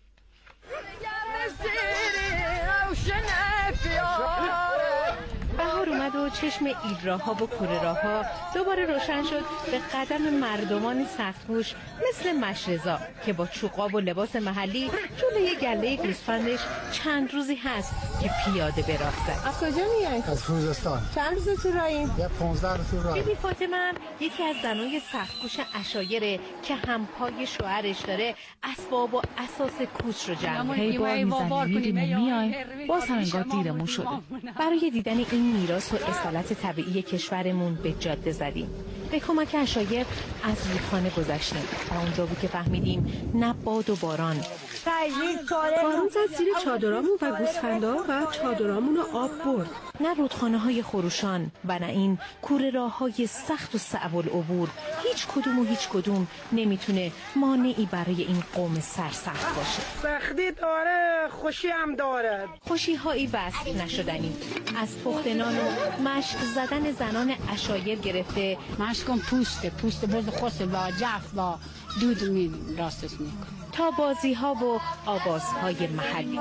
بهار اومد و چشم ایلراها و کوره‌راها دوباره روشن شد به قدم مردمان سخت‌کوش مثل مشرزا که با چوقاب و لباس محلی جلوی گله گوسفندش چند روزی هست که پیاده به راه زد. از کجا میای؟ از خوزستان. چند روز تو راهیم؟ یه پانزده روز تو راهیم. بیبی فاطمه هم یکی از زنای سخت‌کوش عشایره که همپای شوهرش داره اسباب و اساس کوچ رو جمع می‌کنه. هی بار می‌زنیم می‌ریم میایم باز هم انگار دیرمون شده. برای دیدن این میراث و اصالت طبیعی کشورمون به جاده زدیم. به کمک عشایر از رودخانه گذشتیم و اونجا بود که فهمیدیم نه باد و باران بارون زد زیر چادرامون و گوسفندا و چادرامون رو آب برد. نه رودخانه های خروشان و نه این کوره راه های سخت و صعب العبور، هیچ کدوم و هیچ کدوم نمیتونه مانعی برای این قوم سرسخت باشه. سختی داره، خوشی هم داره. خوشی هایی وصف نشدنی، از پخت نان و مشک زدن زنان عشایر گرفته مشکم پوسته پوست برد خست و جف و دود می راستش میکن تا بازی ها و آواز های محلی.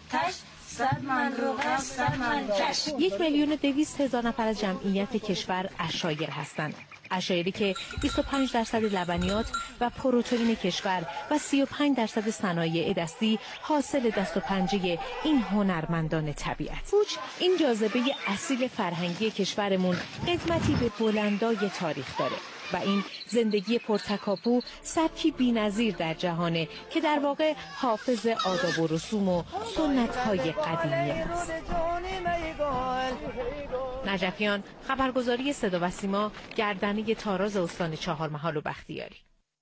یک میلیون و دویست هزار نفر از جمعیت کشور عشایر هستند. عشایری که بیست و پنج درصد لبنیات و پروتئین کشور و سی و پنج درصد صنایع دستی حاصل دست و پنجه این هنرمندان طبیعت. کوچ این جاذبه اصیل فرهنگی کشورمون قدمتی به بلندای تاریخ داره و این زندگی پرتکاپو سبکی بی‌نظیر در جهانه که در واقع حافظ آداب و رسوم و سنت‌های قدیمی است. نجفیان، خبرگزاری صدا و سیما، گردنه تاراز استان چهارمحال و بختیاری.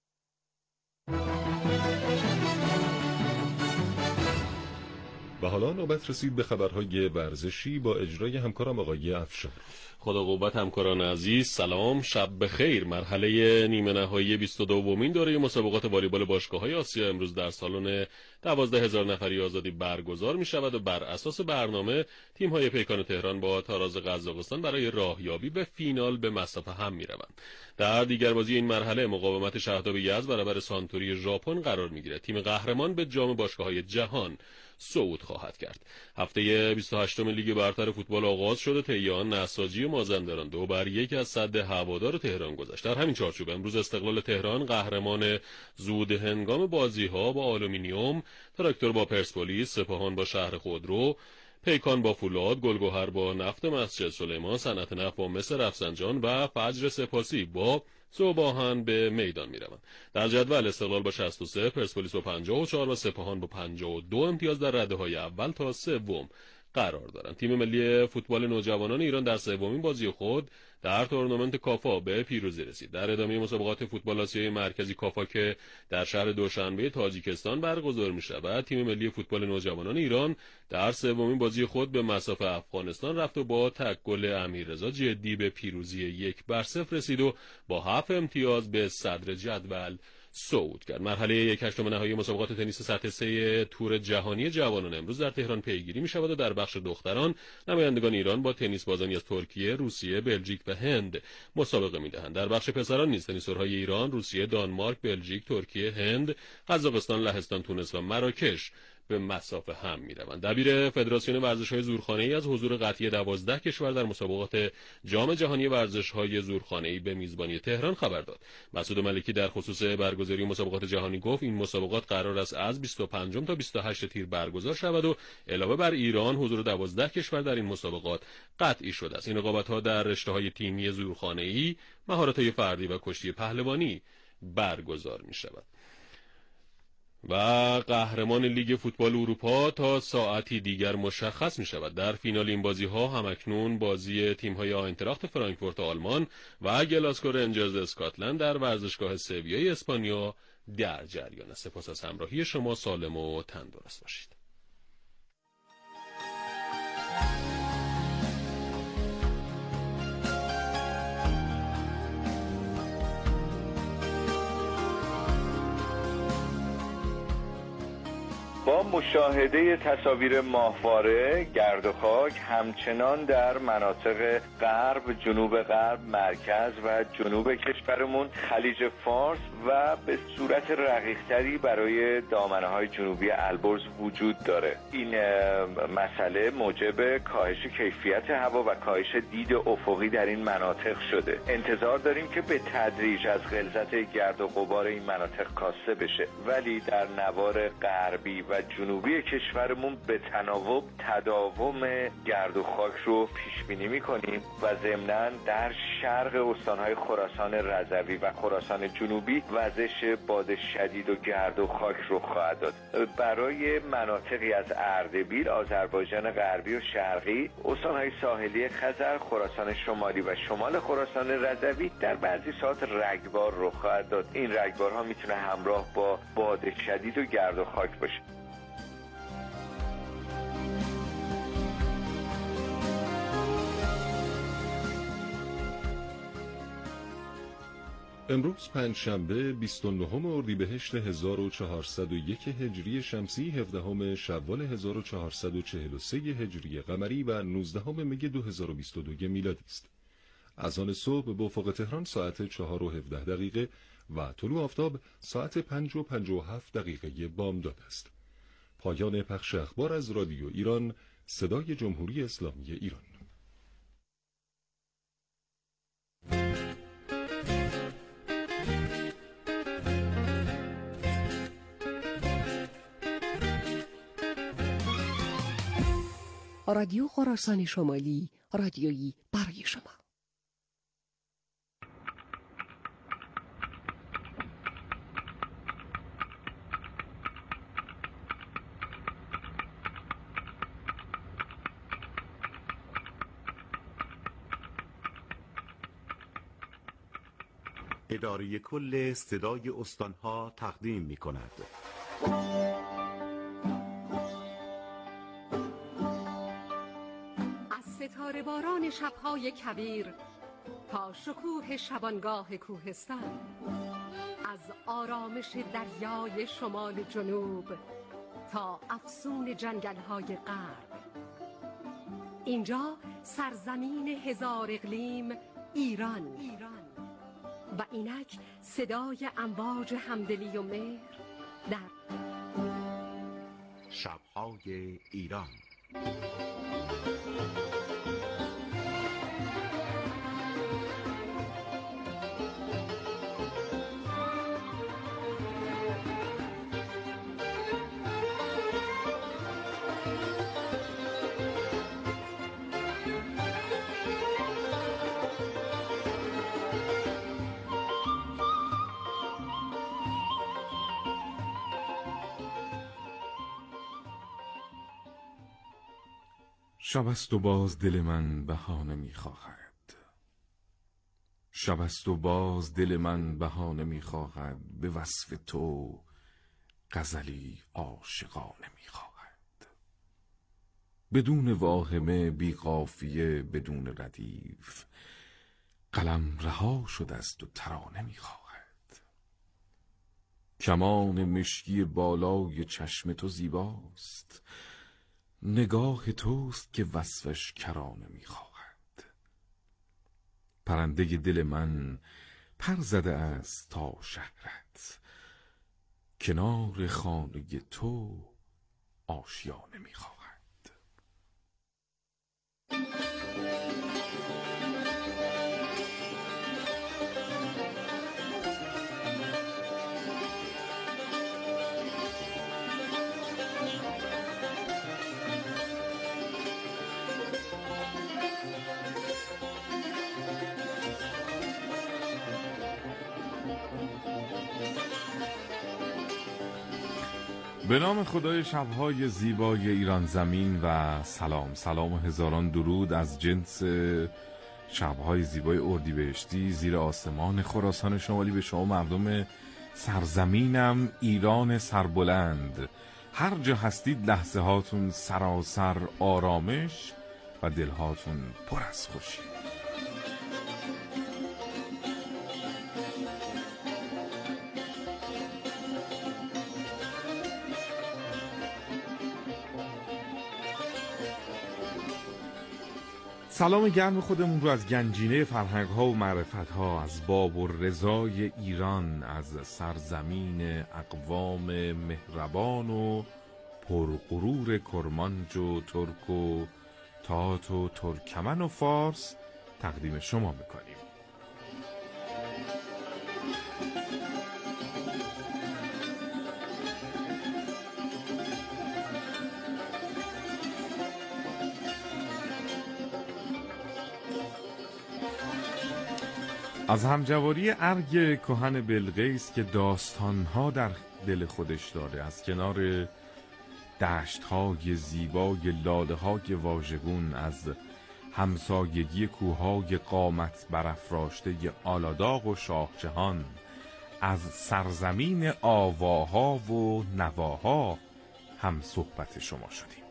و حالا نوبت رسید به خبرهای ورزشی با اجرای همکارم آقای افشار. خدا قوت همکاران عزیز، سلام، شب بخیر. مرحله نیمه نهایی بیست و دومین دوره مسابقات والیبال باشگاه‌های آسیا امروز در سالن دوازده هزار نفری آزادی برگزار می شود و بر اساس برنامه تیم‌های پیکان تهران با تاراز قزاقستان برای راهیابی به فینال به مسافه هم می روند. در دیگر بازی این مرحله مقاومت شهداب یزد برابر سانتوری ژاپن قرار می گیرد. تیم قهرمان به جام باشگاه‌های جهان صعود خواهد کرد. هفته بیست و هشتم لیگ برتر فوتبال آغاز شده. تیان نساجی مازندران دو بر یک از سد هوادار تهران گذشت. در همین چارچوب امروز استقلال تهران قهرمان زود هنگام بازی‌ها با آلومینیوم، تراکتور با پرسپولیس، سپاهان با شهر خودرو، پیکان با فولاد، گلگهر با نفت مسجد سلیمان، صنعت نفت با مس رفسنجان و فجر سپاسی با صباحان به میدان میروند. در جدول استقلال با شصت و سه، پرسپولیس با پنجاه و چهار و سپاهان با پنجاه و دو امتیاز در رده‌های اول تا سوم قرار دارند. تیم ملی فوتبال نوجوانان ایران در سومین بازی خود در تورنمنت کافا به پیروزی رسید. در ادامه مسابقات فوتبال آسیای مرکزی کافا که در شهر دوشنبه تاجیکستان برگزار می‌شود، تیم ملی فوتبال نوجوانان ایران در سومین بازی خود به مسافه افغانستان رفت و با تک گل امیررضا جدی به پیروزی یک بر صفر رسید و با هفت امتیاز به صدر جدول صعود کرد. مرحله یک هشتم نهایی مسابقات تنیس سطح سه تور جهانی جوانان امروز در تهران پیگیری می شود و در بخش دختران نمایندگان ایران با تنیس بازانی از ترکیه، روسیه، بلژیک و هند مسابقه می دهند. در بخش پسران نیز تنیسورهای ایران، روسیه، دانمارک، بلژیک، ترکیه، هند، قزاقستان، لهستان، تونس و مراکش به مسافه هم می‌روند. دبیر فدراسیون ورزش‌های زورخانه‌ای از حضور قطعی دوازده کشور در مسابقات جام جهانی ورزش‌های زورخانه‌ای به میزبانی تهران خبر داد. مسعود ملکی در خصوص برگزاری مسابقات جهانی گفت این مسابقات قرار است از بیست و پنجم تا بیست و هشتم تیر برگزار شود و علاوه بر ایران حضور دوازده کشور در این مسابقات قطعی شده است. این رقابت‌ها در رشته‌های تیمی زورخانه‌ای، مهارت‌های فردی و کشتی پهلوانی برگزار می‌شود. و قهرمان لیگ فوتبال اروپا تا ساعتی دیگر مشخص می شود. در فینال این بازی ها همکنون بازی تیم های آینتراخت فرانکفورت آلمان و گلاسکو رنجرز اسکاتلند در ورزشگاه سویای اسپانیا در جریان است. سپاس از همراهی شما، سالم و تندرست باشید. با مشاهده تصاویر ماهواره، گرد و خاک همچنان در مناطق غرب، جنوب غرب، مرکز و جنوب کشورمون، خلیج فارس و به صورت رقیق‌تری برای دامنه‌های جنوبی البرز وجود داره. این مسئله موجب کاهش کیفیت هوا و کاهش دید افقی در این مناطق شده. انتظار داریم که به تدریج از غلظت گرد و غبار این مناطق کاسته بشه، ولی در نوار غربی و جنوبی کشورمون به تناوب تداوم گرد و خاک رو پیش بینی می‌کنیم و ضمناً در شرق استان‌های خراسان رضوی و خراسان جنوبی وزش باد شدید و گرد و خاک رو خواهد داد. برای مناطقی از اردبیل، آذربایجان غربی و شرقی، استان‌های ساحلی خزر، خراسان شمالی و شمال خراسان رضوی در بعضی ساعات رگبار رو خواهد داد. این رگبارها میتونه همراه با باد شدید و گرد و خاک باشه. امروز پنجشنبه بیست و نهم اردیبهشت هزار و چهارصد و یک هجری شمسی، هفدهم شوال هزار و چهارصد و چهل و سه هجری قمری و نوزدهم می دو هزار و بیست و دو میلادی است. از آن صبح به افق تهران ساعت چهار و هفده دقیقه و طلوع آفتاب ساعت پنج و پنج و هفت دقیقه بامداد است. پایان پخش اخبار از رادیو ایران، صدای جمهوری اسلامی ایران. رادیو خراسان شمالی، رادیویی برای شما. اداره کل صدای استانها تقدیم می کند. ستاره باران شب‌های کویر تا شکوه شبانگاه کوهستان، از آرامش دریای شمال جنوب تا افسون جنگل‌های غرب، اینجا سرزمین هزار اقلیم ایران و اینک صدای امواج همدلی و مهر در شب‌های ایران. شب است و باز دل من بهانه می‌خواهد، شب است و باز دل من بهانه می‌خواهد، به وصف تو غزلی عاشقانه می‌خواهد. بدون واهمه، بی قافیه، بدون ردیف، قلم رها شده است و ترانه می‌خواهد. کمان مشکی بالای چشم تو زیباست، نگاه توست که وصفش کرانه می‌خواهد. پرنده دل من پر زده است تا شهرت، کنار خانه تو آشیانه می‌خواهد. به نام خدای شب‌های زیبای ایران زمین و سلام سلام و هزاران درود از جنس شب‌های زیبای اردیبهشتی زیر آسمان خراسان شمالی به شما مردم سرزمینم ایران سربلند. هر جا هستید لحظه هاتون سراسر آرامش و دلهاتون پر از خوشی. سلام گرم خودمون رو از گنجینه فرهنگ ها و معرفت ها، از باب و رضای ایران، از سرزمین اقوام مهربان و پرغرور کرمانج و ترک و تات و ترکمن و فارس تقدیم شما میکنیم. از همجواری ارگ کهن بلقیس که داستانها در دل خودش داره، از کنار دشت‌های زیبای لاله‌های واژگون، از همسایگی کوه‌های قامت برافراشته آلاداغ و شاهجهان، از سرزمین آواها و نواها هم صحبت شما شدیم.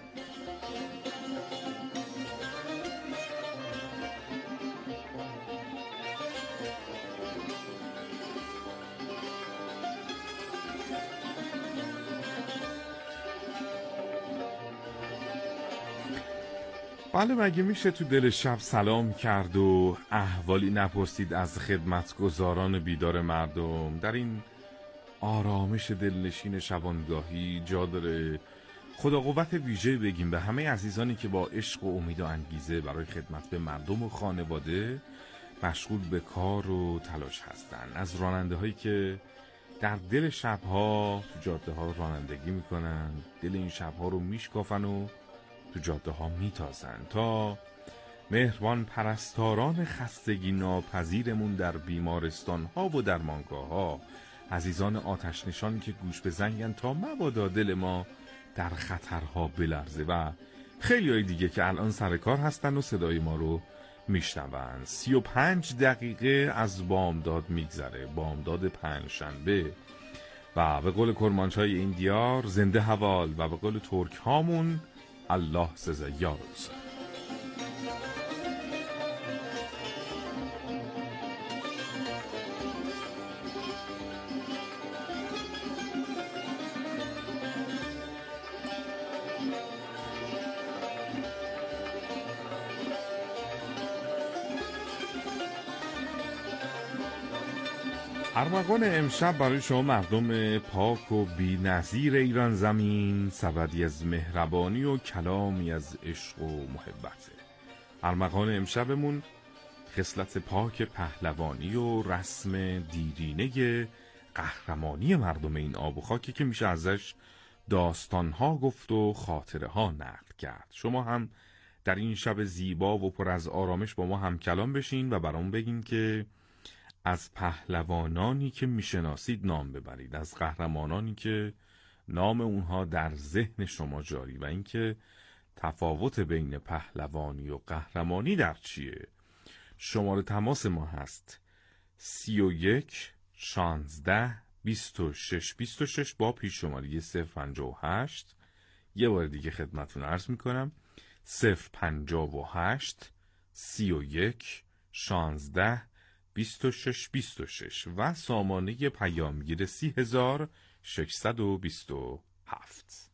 بله، مگه میشه تو دل شب سلام کرد و احوالی نپرسید از خدمتگزاران بیدار مردم؟ در این آرامش دلنشین شبانگاهی جا داره خدا قوت ویژه بگیم به همه عزیزانی که با عشق و امید و انگیزه برای خدمت به مردم و خانواده مشغول به کار و تلاش هستن. از راننده هایی که در دل شبها تو جاده ها رانندگی میکنن، دل این شبها رو میشکافن و تو جاده ها میتازن، تا مهربان پرستاران خستگی ناپذیرمون در بیمارستان ها و درمانگاه ها، عزیزان آتش نشان که گوش بزنگن تا مبادا دل ما در خطرها بلرزه، و خیلی های دیگه که الان سر کار هستن و صدای ما رو میشنون. سی و پنج دقیقه از بامداد میگذره، بامداد پنج شنبه، و به قول کرمانچای این دیار زنده حوال، و به قول ترک هامون الله سزه یاروز. ارمغان امشب برای شما مردم پاک و بی نظیر ایران زمین سبدی از مهربانی و کلامی از عشق و محبته. ارمغان امشبمون خصلت پاک پهلوانی و رسم دیرینه قهرمانی مردم این آب و خاکی که میشه ازش داستانها گفت و خاطره ها نقل کرد. شما هم در این شب زیبا و پر از آرامش با ما هم کلام بشین و برام بگین که از پهلوانانی که میشناسید نام ببرید، از قهرمانانی که نام اونها در ذهن شما جاری، و اینکه تفاوت بین پهلوانی و قهرمانی در چیه. شماره تماس ما هست سی و یک شانزده بیست و شش بیست و شش با پیش شماره صفر پنجاه و هشت. یه بار دیگه خدمتتون عرض میکنم صفر پنجاه و هشت سی و یک شانزده بیست و شش بیست و شش و سامانه پیامگیر سی هزار ششصد و بیست و هفت.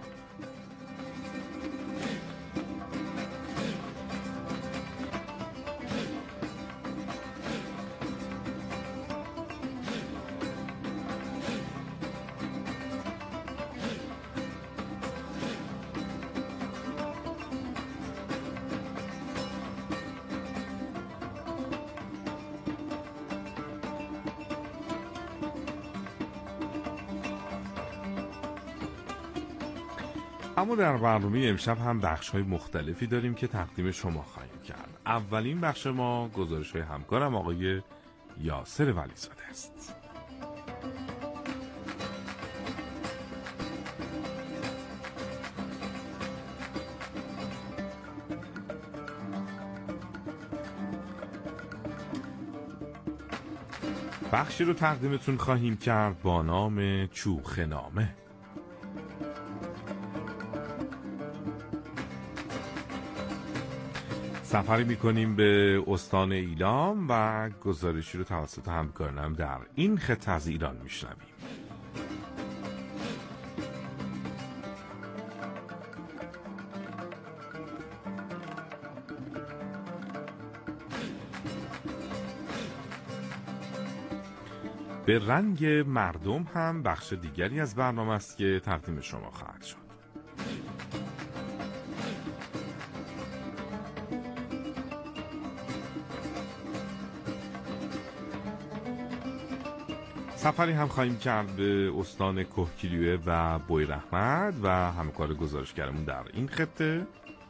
اما در برنامه امشب هم بخش‌های مختلفی داریم که تقدیم شما خواهیم کرد. اولین بخش ما گزارش‌های همکارم آقای یاسر ولیزاده است. بخشی رو تقدیمتون خواهیم کرد با نام چوخنامه. سفری میکنیم به استان ایلام و گزارشی رو توسط همکارانم در این خطه از ایران میشنویم. به رنگ مردم هم بخش دیگری از برنامه است که تقدیم شما خواهد شد. سفری هم خواهیم کرد به استان کهگیلویه و بویراحمد و همکار گزارشگرمون در این خطه.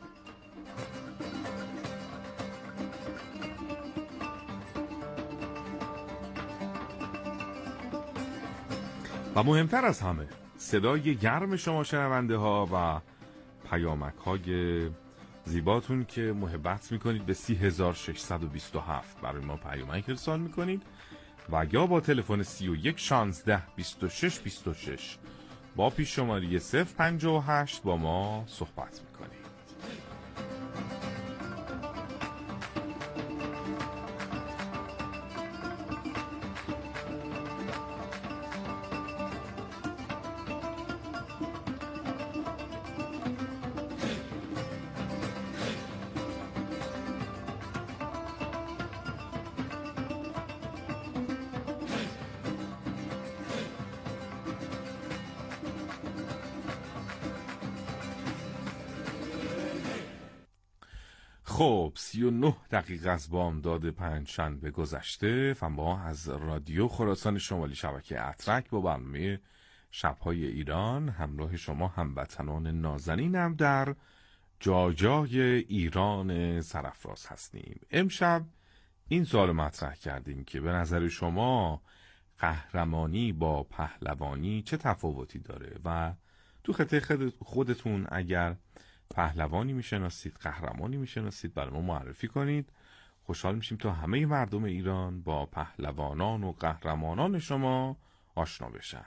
و مهمتر از همه صدای گرم شما شنونده ها و پیامک های زیباتون که محبت میکنید به سی هزار و ششصد و بیست و هفت برای ما پیامک ارسال میکنید و یا با تلفن سی و یک شانزده بیست و شش بیست و شش با پیش شماره صفر پنجاه و هشت با ما صحبت میکنید. خب سی و نه دقیقه از بامداد پنجشنبه گذشته و ما از رادیو خراسان شمالی شبکه اترک با برنامه شب‌های ایران همراه شما هموطنان نازنینم در جاجای ایران سرافراز هستیم. امشب این سوال مطرح کردیم که به نظر شما قهرمانی با پهلوانی چه تفاوتی داره و تو خطه خودتون اگر پهلوانی میشناسید، قهرمانی میشناسید برای ما معرفی کنید. خوشحال میشیم تا همه مردم ایران با پهلوانان و قهرمانان شما آشنا بشن.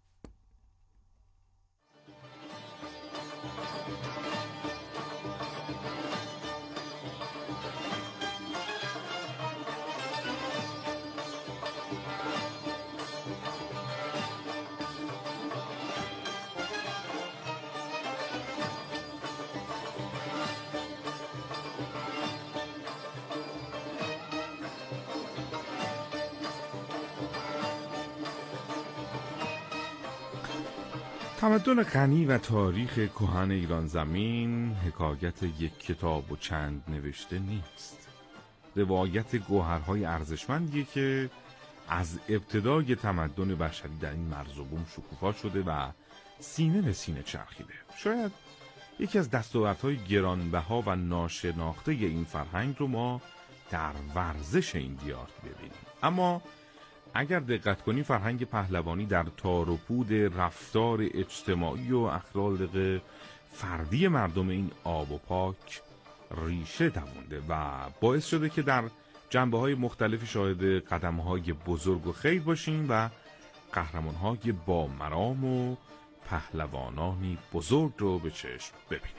تمدن غنی و تاریخ کهن ایران زمین حکایت یک کتاب و چند نوشته نیست. روایت گوهرهای ارزشمندیه که از ابتدای تمدن بشری در این مرز و بوم شکوفا شده و سینه به سینه چرخیده. شاید یکی از دستاوردهای گرانبها و ناشناخته این فرهنگ رو ما در ورزش این دیار ببینیم. اما اگر دقت کنی فرهنگ پهلوانی در تار و پود رفتار اجتماعی و اخلاق فردی مردم این آب و پاک ریشه دوونده و باعث شده که در جنبه‌های مختلفی شاهد قدم‌های بزرگ و خیر باشیم و قهرمان‌های با مرام و پهلوانانی بزرگ رو به چشم ببینیم.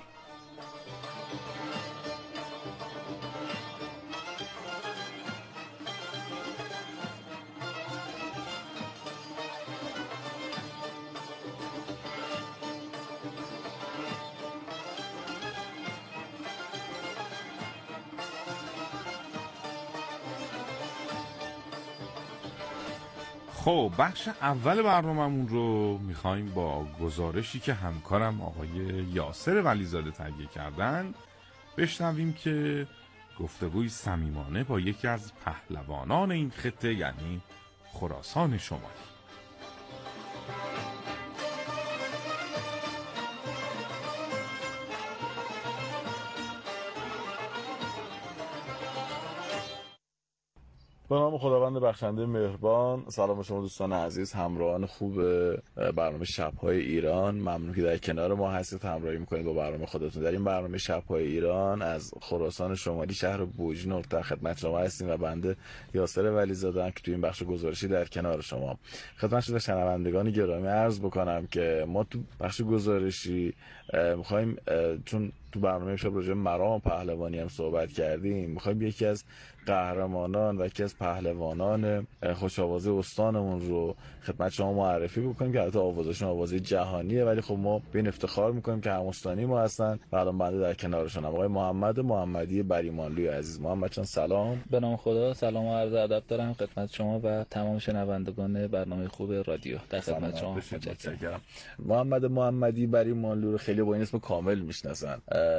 خب بخش اول برنامه‌مون رو میخوایم با گزارشی که همکارم آقای یاسر ولیزاده تهیه کردن بشنویم که گفتگوی صمیمانه با یکی از پهلوانان این خطه یعنی خراسان شمالی. به نام خداوند بخشنده مهربان. سلام شما دوستان عزیز، همراهان خوب برنامه شب‌های ایران. ممنون که در کنار ما هستید، همراهی میکنید با برنامه خودتون. در این برنامه شب‌های ایران از خراسان شمالی شهر بوجنور در خدمت شما هستیم و بنده یاسر ولیزاده که توی این بخش گزارشی در کنار شما. خدمت شما شنوندگان گرامی عرض بکنم که ما تو بخش گزارشی میخوایم، چون تو برنامه امشب راجع به مرام پهلوانی هم صحبت کردیم. میخوایم یکی از قهرمانان و یکی از پهلوانان خوش آوازه استانمون رو خدمت شما معرفی بکنیم که البته آوازشون آوازه جهانیه، ولی خب ما به این افتخار میکنیم که هم استانی ما هستن و الان بنده در کنارشون هم آقای محمد محمدی بریمانلوی عزیز. محمد جان سلام. به نام خدا، سلام و عرض ادب دارم خدمت شما و تمام شنوندگان برنامه خوب رادیو. در خدمت شما متشکرم. محمد محمدی بریمانلو رو خیلی با این اسم کامل میشناسن،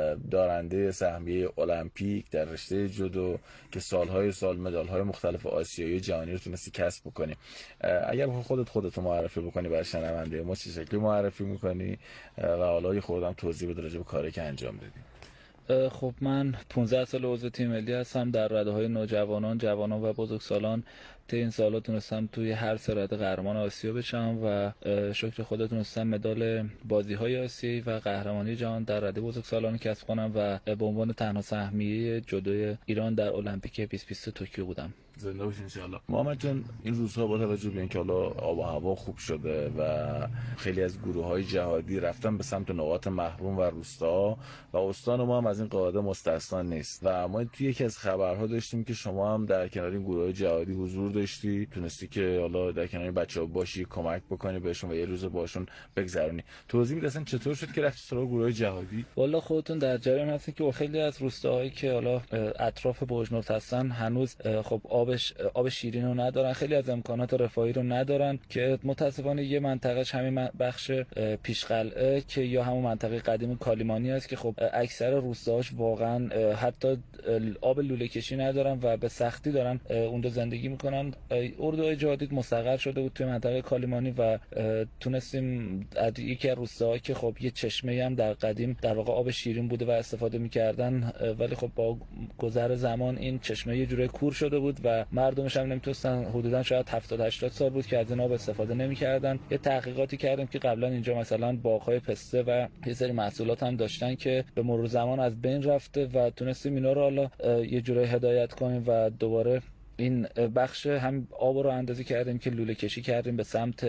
دارنده سهمیه المپیک در رشته جودو که سالهای سال مدال‌های مختلف آسیایی و جهانی رو تونستی کسب بکنی. اگر خودت خودت معرفی بکنی برای شنونده ما چه شکلی معرفی میکنی و حالا یه خوردم توضیح بده راجع به کاری که انجام دادی؟ خب من پانزده سال عضو تیم ملی هستم. در رده‌های نوجوانان، جوانان و بزرگسالان طی این سالا تونستم توی هر سه رده قهرمان آسیا بشم و شکر خدا تونستم مدال بازی‌های آسیایی و قهرمانی جهان در رده بزرگسالان کسب کنم و به عنوان تنها سهمیه جودوی ایران در المپیک بیست بیست توکیو بودم. زنده باشین ان شاء الله. محمد جان این روزها با توجه به اینکه حالا آب و هوا خوب شده و خیلی از گروه‌های جهادی رفتن به سمت نقاط محروم و روستا و استان ما هم از این قاعده مستثنا نیست و ما توی یکی از خبرها داشتیم که شما هم در کنار این گروه‌های جهادی حضور داشتی، تونستی که حالا در کنار بچه‌ها باشی، کمک بکنی بهشون و یه روز باشون بگذرونی. توضیح میدید اصلا چطور شد که رفتی سراغ گروه‌های جهادی؟ والا خودتون در جریان هستین که خیلی از روستاهایی که حالا اطراف بوجنورد هستن هنوز خب آبش آب شیرین رو ندارن، خیلی از امکانات رفاهی رو ندارن که متاسفانه یه منطقهش همین بخش پیشقلعه که یا همون منطقه قدیم کالیمانی است که خب اکثر روستاهاش واقعا حتی آب لوله کشی ندارن و به سختی دارن اونجا زندگی میکنن. اردوهای جهادی مستقر شده بود توی منطقه کالیمانی و تونستیم از یکی از روستاها که خب یه چشمه هم در قدیم در واقع آب شیرین بوده و استفاده میکردن، ولی خب با گذر زمان این چشمه یه جوره کور شده بود و مردمش هم نمیتونستن، حدودا شاید هفتاد هشتاد سال بود که از این آب استفاده نمیکردن. یه تحقیقاتی کردیم که قبلا اینجا مثلا باغ‌های پسته و یه سری محصولات هم داشتن که به مرور زمان از بین رفته و تونستیم اینا رو حالا یه جوره هدایت کنیم و دوباره این بخش هم آب رو اندازی کردیم که لوله کشی کردیم به سمت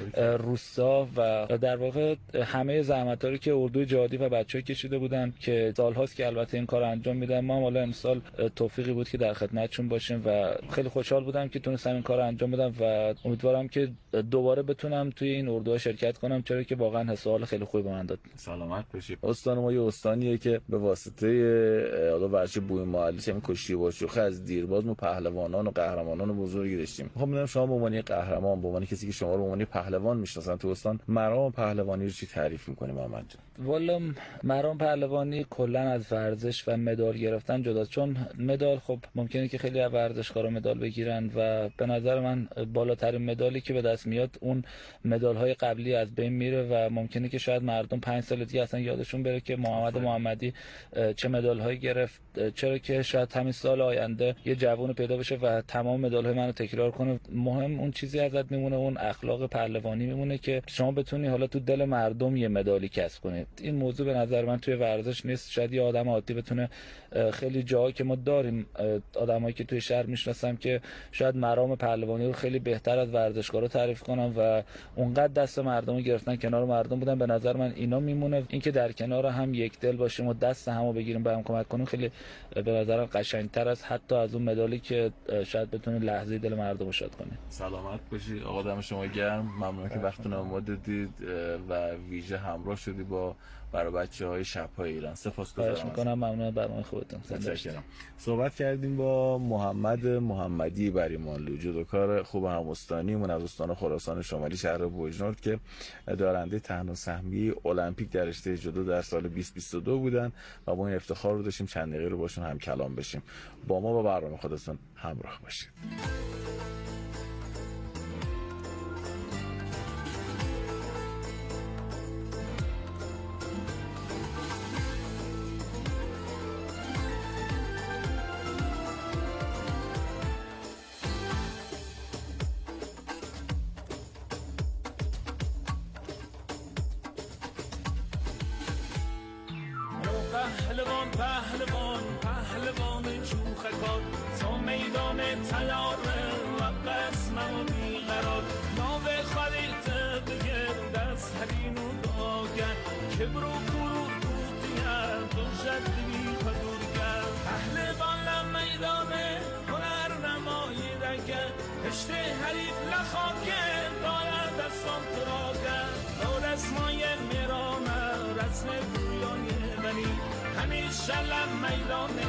روستا و در واقع همه زحمت‌هایی که اردوی جهادی و بچه‌ها کشیده بودن که سال‌هاست که البته این کارو انجام میدن، ما حالا امسال توفیقی بود که در خدمتشون باشیم و خیلی خوشحال بودم که تونستم این کارو انجام بدم و امیدوارم که دوباره بتونم توی این اردوها شرکت کنم، چرا که واقعا حس و حال خیلی خوبی به من داد. سلامت باشید. استان ما یه استانیه که به واسطه حالا ورزش بوی محلی همین کشتی و شوخی از دیرباز ما پهلوان و قهرمانان بزرگی داشتیم. خب می‌دونم شما به عنوان قهرمان، به عنوان کسی که شما رو به عنوان پهلوان میشناسن تو استان، مرام پهلوانی رو چی تعریف می‌کنی محمد جان؟ والا مرام پهلوانی کلا از ورزش و مدال گرفتن جداست، چون مدال خب ممکنه که خیلی از ورزشکارا مدال بگیرن و به نظر من بالاترین مدالی که به دست میاد اون مدال‌های قبلی از بین میره و ممکنه که شاید مردم پنج سال دیگه اصلا یادشون بره که محمد محمدی چه مدال‌هایی گرفت، چرا که شاید همین سال آینده یه جوون پیدا بشه و تمام مدال‌های منو تکرار کنه. مهم اون چیزی ازت میمونه، اون اخلاق پهلوانی میمونه که شما بتونی حالا تو دل مردم یه مدالی کسب کنی. این موضوع به نظر من توی ورزش نیست. شاید یه آدم عادی بتونه خیلی جاهایی که ما داریم آدمایی که توی شهر میشناسم که شاید مرام پهلوانی رو خیلی بهتر از ورزشکارا تعریف کنن و اونقدر دست مردم رو گرفتن، کنار مردم بودن. به نظر من اینا میمونه. اینکه در کنار هم یک دل باشیم و دست همو بگیریم به هم کمک کنیم خیلی به نظرم قشنگتر است حتی از اون مدالی که شاید بتونه لحظه دل مردم رو شاد کنه. سلامت باشی آقا، دم شما گرم. ممنون که وقتتون رو دادید و ویژه همراه شدی با برای بچه‌های شب‌های ایران. سپاسگزارم. خواهش می‌کنم. ممنون از برنامه خوبتون. متشکرم. صحبت کردیم با محمد محمدی بریمانلو، جودوکار خوب همستانیمون از استان خراسان شمالی شهر بوجنورد که دارنده تنها سهمیه المپیک در رشته جودو در سال بیست بیست و دو بودن و با این افتخار رو داشتیم چند دقیقه رو باشون هم کلام بشیم. با ما با برنامه خودتون همراه باشید. پهلوان پهلوان پهلوان چوخکار تا میدان تیاره و قسمم و بیقرار ناو خریده بگرد از هرین و داگر که برو کرو بودیم پشت حریف لخاکه دارد دستان تو را کرد دور اسمای میرانه رسم پویانی بنی همیشه لب میدان